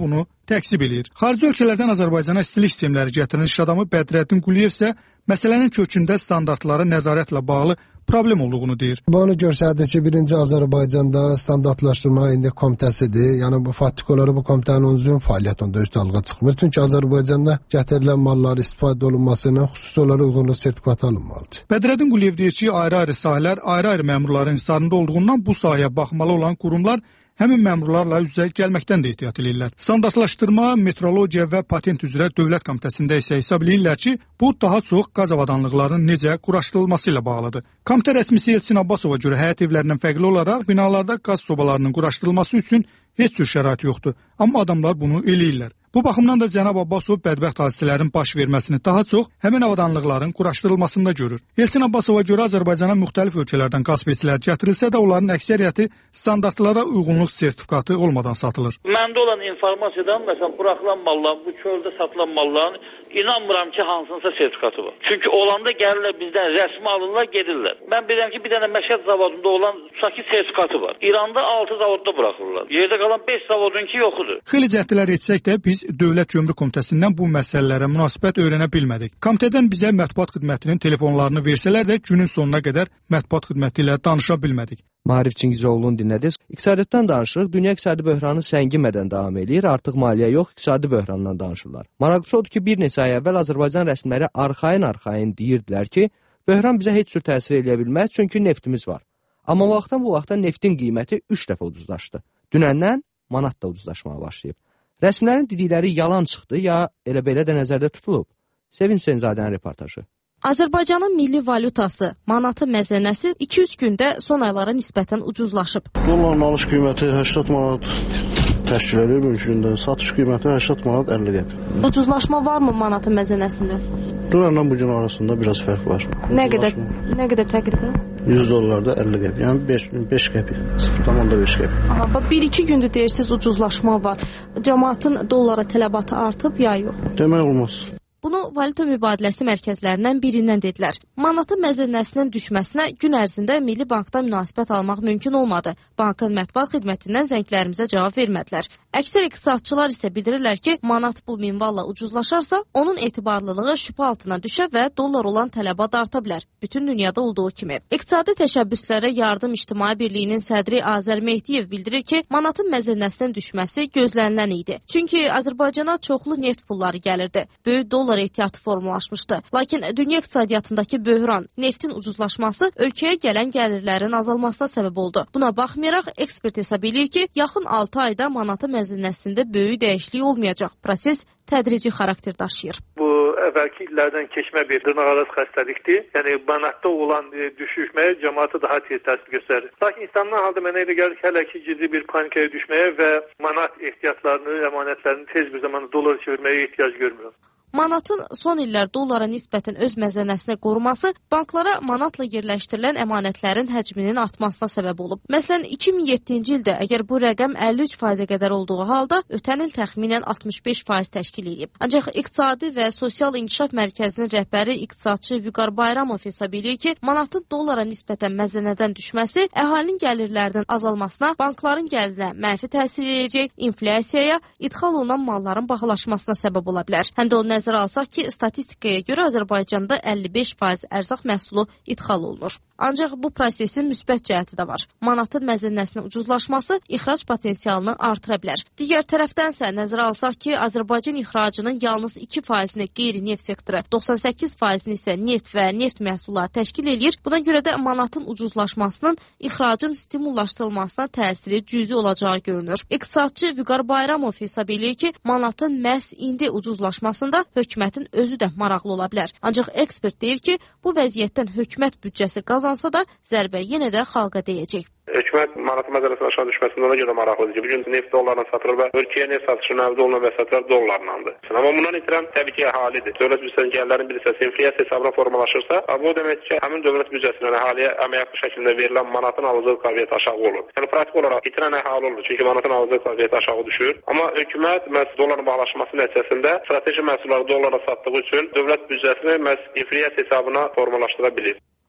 təksib edir. Xarici ölkələrdən Azərbaycana istilik sistemləri gətirən iş adamı Bədrəddin Quliyev isə məsələnin kökündə standartlara nəzarətlə bağlı problem olduğunu deyir. Bunu göstərdi ki, birinci Azərbaycanda standartlaşdırma indi komitəsidir. Yəni bu faktikaları bu komitənin uzun fəaliyyətində üstəlığa çıxmır. Çünki Azərbaycanda gətirilən malların istifadə olunmasına xüsusi olaraq uyğunluq sertifikatı alınmalıdır. Bədrəddin Quliyev deyir ki, ayrı-ayrı sahələr ayrı-ayrı məmurların inhisarında olduğundan bu sahəyə baxmalı olan qurumlar həmin məmurlarla üz-üzə gəlməkdən də ehtiyat edirlər. Standartlaşdırma, metrologiya və patent üzrə Dövlət Komitəsində isə hesab edirlər ki, bu daha çox qaz avadanlıqlarının necə quraşdırılması ilə bağlıdır. Komitə rəsmisi Elçin Abbasova görə həyət evlərindən fərqli olaraq binalarda qaz sobalarının quraşdırılması üçün heç cür şərait yoxdur. Amma adamlar bunu eləyirlər. Bu baxımdan da cənab Abbasov bədbəxt hadisələrin baş verməsini daha çox həmin avadanlıqların quraşdırılmasında görür. Elçin Abbasova görə Azərbaycana müxtəlif ölkələrdən qaz peçlər gətirilsə də onların əksəriyyəti standartlara uyğunluq sertifikatı olmadan satılır. Məndə olan informasiyadan məsələn buraxılan malların, bu çöldə satılan malların inanmıram ki, hansınsa sertifikatı var. Çünki olanda gəlirlər bizdən rəsmi alırlar, gedirlər. Mən bilirəm ki, bir dənə Məşəd zavodunda olan tutaq ki, sertifikatı var. İranda altı zavodda buraxırlar. Yerdə qalan beş zavodunki yoxudur. Xeyli cəhdlər etsək də biz Dövlət Gömrük Komitəsindən bu məsələlərə münasibət öyrənə bilmədik. Komitədən bizə mətbuat xidmətinin telefonlarını versələr də günün sonuna qədər mətbuat xidməti ilə danışa bilmədik. Maarif Çingizoğlu'nun dinlədiniz. İqtisadiyyatdan danışırıq. Dünya iqtisadi böhranı səngimədən davam edir. Artıq maliyyə yox, iqtisadi böhrandan danışırlar. Maraqlısı odur ki, bir neçə ay əvvəl Azərbaycan rəsmiləri arxayın-arxayın deyirdilər ki, böhran bizə heç cür təsir eləyə bilməz, çünki neftimiz var. Amma vaxtdan bu vaxtdan neftin qiyməti üç dəfə ucuzlaşdı. Dünəndən manat da ucuzlaşmağa başlayıb. Rəsmilərin dedikləri yalan çıxdı, ya elə belə də nəzərdə tutulub? Sevinç Hüseynzadənin reportajı. Azərbaycanın milli valutası, manatı məzənəsi iki üç gündə son aylara nisbətən ucuzlaşıb. Dolların alış qiyməti səksən manat təşkil edir mümkündə. Satış qiyməti səksən manat əlli qəpik. Ucuzlaşma varmı manatın məzənəsində? Dünənlə bu gün arasında biraz fərq var. Nə qədər, nə qədər təqribən? yüz dollarda əlli qəpik, yəni beş qəpik, sıfır tam beş qəpik. Aha, bir iki gündür deyirsiniz ucuzlaşma var. Cəmaatın dollara tələbatı artıb ya yox? Demək olmaz. Bunu valyuta mübadiləsi mərkəzlərindən birindən dedilər. Manatın məzənəsinin düşməsinə gün ərzində Milli Bankdan münasibət almaq mümkün olmadı. Bankın mətbuat xidmətindən zənglərimizə cavab vermədilər. Əksər iqtisadçılar isə bildirirlər ki, manat bu minvalla ucuzlaşarsa, onun etibarlılığı şübhə altına düşə və dollar olan tələbat arta bilər. Bütün dünyada olduğu kimi. İqtisadi təşəbbüslərə yardım İctimai Birliyinin sədri Azər Mehdiyev bildirir ki, manatın məzənəsinin düşməsi gözlənilən idi. Çünki Azərbaycana çoxlu neft pulları gəlirdi. Böyük dollar ehtiyatı formalaşmışdı. Lakin dünya iqtisadiyyatındakı böhran, neftin ucuzlaşması ölkəyə gələn gəlirlərin azalmasına səbəb oldu. Buna baxmayaraq, ekspert hesab edir ki, yaxın altı ayda manatın məzənəsində böyük dəyişiklik olmayacaq. Proses tədrici xarakter daşıyır. Bu əvvəlki illərdən keçmə bir dırnaqarası xəstəlikdir. Yəni manatda olan e, düşüşməyə cəmaatı daha tez təsir göstərir. Lakin insanlar halda mənə elə gəlir ki, hələ ki ciddi bir panikaya düşməyə və manat ehtiyatlarını, əmanətlərini tez bir zamanda dolara çevirməyə ehtiyac görmürəm. Manatın son illər dollara nisbətən öz məzənəsini qoruması banklara manatla yerləşdirilən əmanətlərin həcminin artmasına səbəb olub. Məsələn, iki min yeddinci ildə əgər bu rəqəm əlli üç faizə qədər olduğu halda, ötən il təxminən altmış beş faiz təşkil edib. Ancaq İqtisadi və Sosial İnkişaf Mərkəzinin rəhbəri iqtisadçı Vüqar Bayramov hesab edir ki, manatın dollara nisbətən məzənədən düşməsi əhalinin gəlirlərinin azalmasına, bankların gəlirinə mənfi təsir edəcək, inflyasiyaya, idxal olunan malların bahalaşmasına səbəb ola bilər. Həm də o nəzərə alsaq ki, statistikaya görə Azərbaycanda əlli beş faiz ərzaq məhsulu idxal olunur. Ancaq bu prosesin müsbət cəhəti də var. Manatın məzənəsinin ucuzlaşması ixrac potensialını artıra bilər. Digər tərəfdənsə nəzərə alsaq ki, Azərbaycan ixracının yalnız iki faizini qeyri-neft sektoru, doxsan səkkiz faizini isə neft və neft məhsulları təşkil edir. Buna görə də manatın ucuzlaşmasının ixracın stimullaşdırılmasına təsiri cüzi olacağı görünür. İqtisadçı Vüqar Bayramov hesab edir ki, manatın məhz indi ucuzlaşmasında hökumətin özü də maraqlı ola bilər. Ancaq ekspert deyir ki, bu vəziyyətdən hökumət büdcəsi qazansa da zərbə yenə də xalqa dəyəcək. Hökumət manatın məzənəsinin aşağı düşməsində ona görə maraqlıdır ki, bugün neft dollarla satılır və ölkəyə neft satışının əldə olunan vəsatlar dollarlandır. Amma bundan itirən təbii ki, əhalidir. Dövlət büdcəsinin gəlirlərin bir hissəsi inflyasiya hesabına formalaşırsa, bu demək ki, həmin dövlət büdcəsindən əhaliyə əməkdaşlı şəkildə verilən manatın alıcı qabiliyyəti aşağı olur. Yəni praktik olaraq itirən əhali olur, çünki manatın alıcı qabiliyyəti aşağı düşür. Amma hökumət məhz dolların bahalaşması nəticəsində strateji məhsulları dollara satdığı üçün dövlət büdcəsini məhz inflyasiya hesabına formalaşdıra bilir.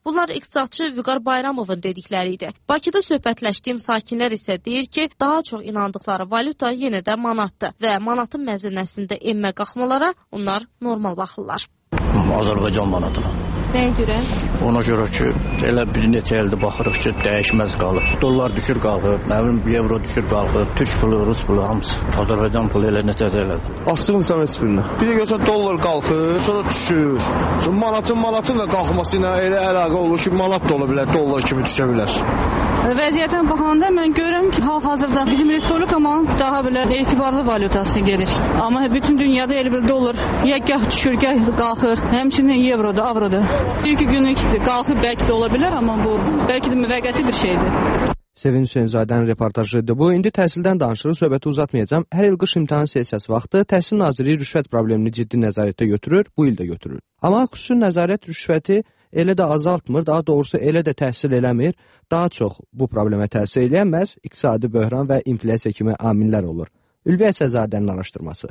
Bunlar iqtisadçı Vüqar Bayramovun dedikləri idi. Bakıda söhbətləşdiyim sakinlər isə deyir ki, daha çox inandıqları valyuta yenə də manatdır və manatın məzənəsində enmə qalxmalara onlar normal baxırlar. Azərbaycan manatına. Nəyə görə? Ona görə ki, elə bir neçə ildir baxırıq ki, dəyişməz qalır. Dollar düşür qalır, nə bilim, euro düşür qalır, türk pulu, rus pulu, hamısı. Azərbaycan pulu elə necədir elədir. Açıq insan heç birinə. Bir də görsən dollar qalxır, sonra düşür. Sonra manatın manatın da qalxması ilə elə əlaqə olur ki, manat da ola bilər, dollar kimi düşə bilər. Vəziyyətə baxanda mən görürəm ki, hal-hazırda bizim respublikamın daha belə etibarlı valyutası gelir. Amma bütün dünyada elə bir dollar ya gah düşür, gah qalxır. Həmçinin evroda, avroda. İlk günü qalxıb bəlkə də ola bilər, amma bu bəlkə də müvəqqəti bir şeydir. Sevin Hüseynzadənin reportajıdır bu. İndi təhsildən danışırıq, söhbəti uzatmayacağam. Hər il qış imtahan sessiyası vaxtı Təhsil Nazirliyi rüşvət problemini ciddi nəzarətə götürür, bu il də götürür. Amma xüsusi nəzarət rüşvəti elə də azaltmır, daha doğrusu elə də təhsil eləmir. Daha çox bu problemə təsir eləyən məhz iqtisadi böhran və inflyasiya kimi amillər olur. Ülvi Əsəzadənin araşdırması.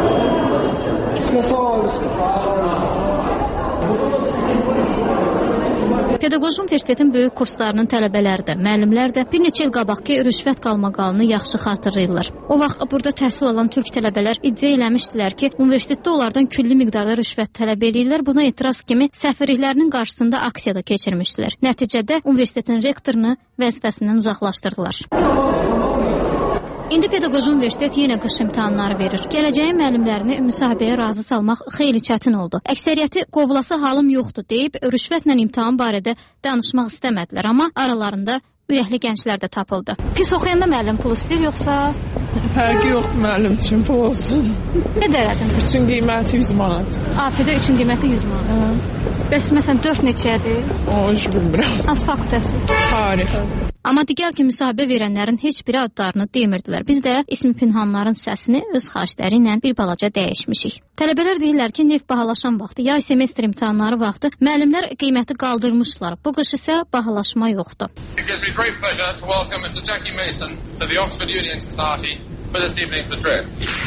Pedaqoji Universitetin böyük kurslarının tələbələri də, müəllimlər də bir neçə il qabaqki rüşvət qalmaqalını yaxşı xatırlayırlar. O vaxt burada təhsil alan türk tələbələr iddia eləmişdilər ki, universitetdə onlardan külli miqdarda rüşvət tələb eləyirlər. Buna etiraz kimi səfirliklərinin qarşısında aksiyada keçirmişdilər. Nəticədə universitetin rektorunu vəzifəsindən uzaqlaşdırdılar. İndi Pedaqoji Universitet yenə qış imtahanları verir. Gələcəyin müəllimlərini müsahibəyə razı salmaq xeyli çətin oldu. Əksəriyyəti qovulası halım yoxdur deyib rüşvətlə imtahan barədə danışmaq istəmədilər, amma aralarında ürəkli gənclər də tapıldı. Pis oxuyanda müəllim pul istəyir yoxsa? Fərqi yoxdur müəllim üçün, pul olsun. Nə dərədin? üçün qiyməti yüz manat. A P-də üçün qiyməti yüz manat. Hə. Bəs məsələn dörd neçədir? O, heç bilmirəm. Hansı fakültəsiz? Tarix. Amma digər ki, müsahibə verənlərin heç biri adlarını demirdilər. Biz də ismi pinhanların səsini öz xahişləri ilə bir balaca dəyişmişik. Tələbələr deyirlər ki, neft bahalaşan vaxtı, yay semestr imtahanları vaxtı müəllimlər qiyməti qaldırmışlar. Bu qış isə bahalaşma yoxdur. It gives me great pleasure to welcome Mister Jackie Mason to the Oxford Union Society for this evening's address.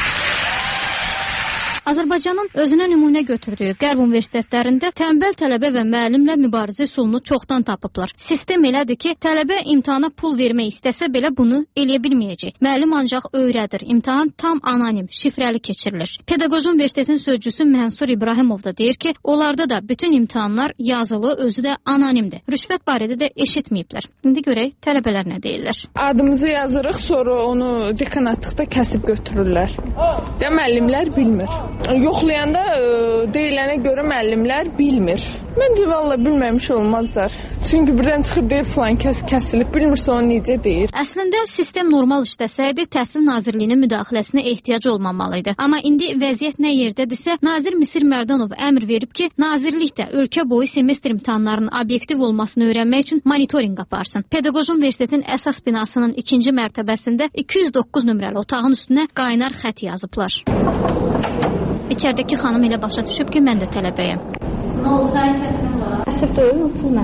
Azərbaycanın özünə nümunə götürdüyü qərb universitetlərində tənbəl tələbə və müəllimlə mübarizə üsulunu çoxdan tapıblar. Sistem elədir ki, tələbə imtahana pul vermək istəsə belə bunu eləyə bilməyəcək. Müəllim ancaq öyrədir. İmtahan tam anonim, şifrəli keçirilir. Pedaqoji Universitetin sözcüsü Mənsur İbrahimov da deyir ki, onlarda da bütün imtahanlar yazılı, özü də anonimdir. Rüşvət barədə də eşitməyiblər. İndi görək tələbələr nə deyirlər. Adımızı yazırıq, sonra onu dekanatlıqda kəsib götürürlər. Ya müəllimlər bilmir. Yoxlayanda deyilənə görə müəllimlər bilmir. Məncə valla bilməmiş olmazlar. Çünki birdən çıxır deyir filan kəs kəsilib, bilmirsə onu necə deyir. Əslində sistem normal işləsəydi Təhsil Nazirliyinin müdaxiləsinə ehtiyac olmamalıydı. Amma indi vəziyyət nə yerdədirsə, Nazir Misir Mərdanov əmr verib ki, nazirlikdə ölkə boyu semestr imtahanlarının obyektiv olmasını öyrənmək üçün monitorinq aparsın. Pedaqoji Universitetin əsas binasının ikinci mərtəbəsində iki yüz doqquz nömrəli otağın üstünə qaynar xətt yazıblar. İçəridəki xanım elə başa düşüb ki, mən də tələbəyəm. Nə oldu, sənin kəsirin var? Əsəb deyil, pul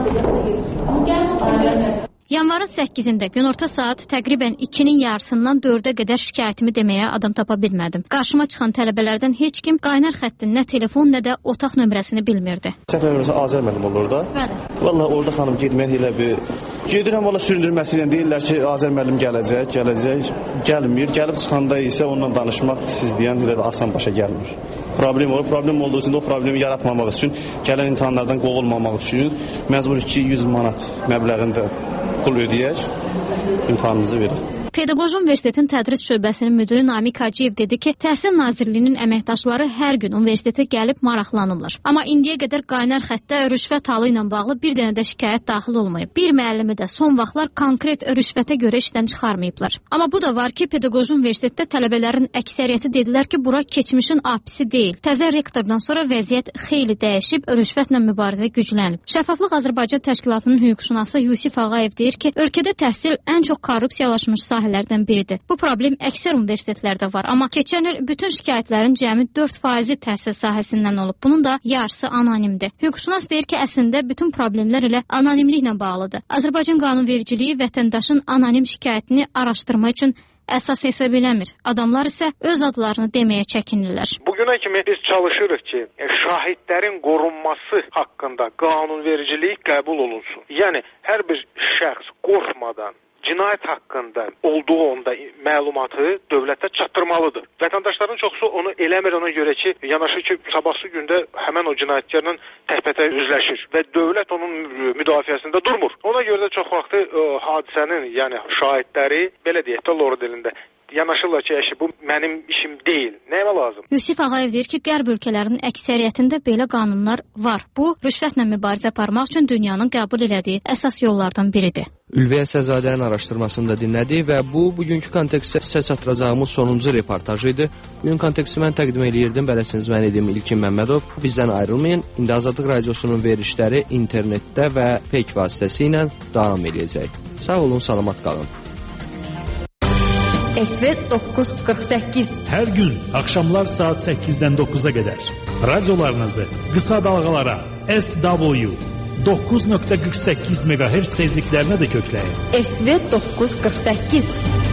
nəsə. Yanvarın səkkizində günorta saat təqribən ikinin yarısından dördə qədər şikayətimi deməyə adam tapa bilmədim. Qarşıma çıxan tələbələrdən heç kim qaynar xəttin nə telefon, nə də otaq nömrəsini bilmirdi. Səhv eləmirəmsə Azər müəllim olur orada. Bəli. Valla orada xanım getmək elə bir gedirəm, valla süründürməsi ilə deyirlər ki, Azər müəllim gələcək, gələcək, gəlmir. Gəlib çıxanda isə onunla danışmaq siz deyən elə də asan başa gəlmir. Problem olur. Problem olduğu üçün də o problemi yaratmamaq üçün, gələn imtahanlardan qovulmamaq üçün məcbur iki yüz manat məbləğində pul ödəyək, imtahanımızı verək. Pedaqoji Universitetin tədris şöbəsinin müdiri Namiq Hacıyev dedi ki, Təhsil Nazirliyinin əməkdaşları hər gün universitetə gəlib maraqlanırlar. Amma indiyə qədər qaynar xəttə rüşvət halı ilə bağlı bir dənə də şikayət daxil olmayıb. Bir müəllimi də son vaxtlar konkret rüşvətə görə işdən çıxarmayıblar. Amma bu da var ki, Pedaqoji Universitetdə tələbələrin əksəriyyəti dedilər ki, bura keçmişin apisi deyil. Təzə rektordan sonra vəziyyət xeyli dəyişib, rüşvətlə mübarizə güclənib. Şəffaflıq Azərbaycan Təşkilatının hüquqşünası Yusif Ağayev deyir ki, ölkədə təhsil ən çox korrupsiyalaşmış sahələrdən biridir. Bu problem əksər universitetlərdə var, amma keçən il bütün şikayətlərin cəmi dörd faizi təhsil sahəsindən olub. Bunun da yarısı anonimdir. Hüquqşünas deyir ki, əslində bütün problemlər elə anonimliklə bağlıdır. Azərbaycan qanunvericiliyi vətəndaşın anonim şikayətini araşdırma üçün əsas hesab eləmir. Adamlar isə öz adlarını deməyə çəkinirlər. Bugünə kimi biz çalışırıq ki, şahidlərin qorunması haqqında qanunvericilik qəbul olunsun. Yəni hər bir şəxs qorxmadan cinayət haqqında olduğu onda məlumatı dövlətə çatdırmalıdır. Vətəndaşların çoxusu onu eləmir, ona görə ki, yanaşı ki, sabahsı gündə həmən o cinayətkarla təhbətə üzləşir və dövlət onun müdafiəsində durmur. Ona görə də çox vaxtı ə, hadisənin, yəni şahidləri, belə deyək də lor dilində yanaşırlar ki, əşi, bu mənim işim deyil. Nəyəmə lazım? Yusif Ağayev deyir ki, qərb ölkələrinin əksəriyyətində belə qanunlar var. Bu, rüşvətlə mübarizə aparmaq üçün dünyanın qəbul elədiyi əsas yollardan biridir. Ülviyə Səzadənin araşdırmasını da dinlədik və bu, bugünkü kontekstə sizə çatdıracağımız sonuncu reportajı idi. Bugün konteksti mən təqdim edirdim, bələsiniz mən edim İlkin Məmmədov. Bizdən ayrılmayın. İndi Azadlıq Radiosunun verilişləri internetdə və peyk vasitəsilə davam edəcək. Sağ olun, salamat qalın. S V doqquz qırx səkkiz. Hər gün axşamlar saat səkkizdən doqquza qədər radiolarınızı qısa dalğalara S W doqquz nöqtə qırx səkkiz meqahertz tezliklərinə də kökləyin. S V doqquz qırx səkkiz.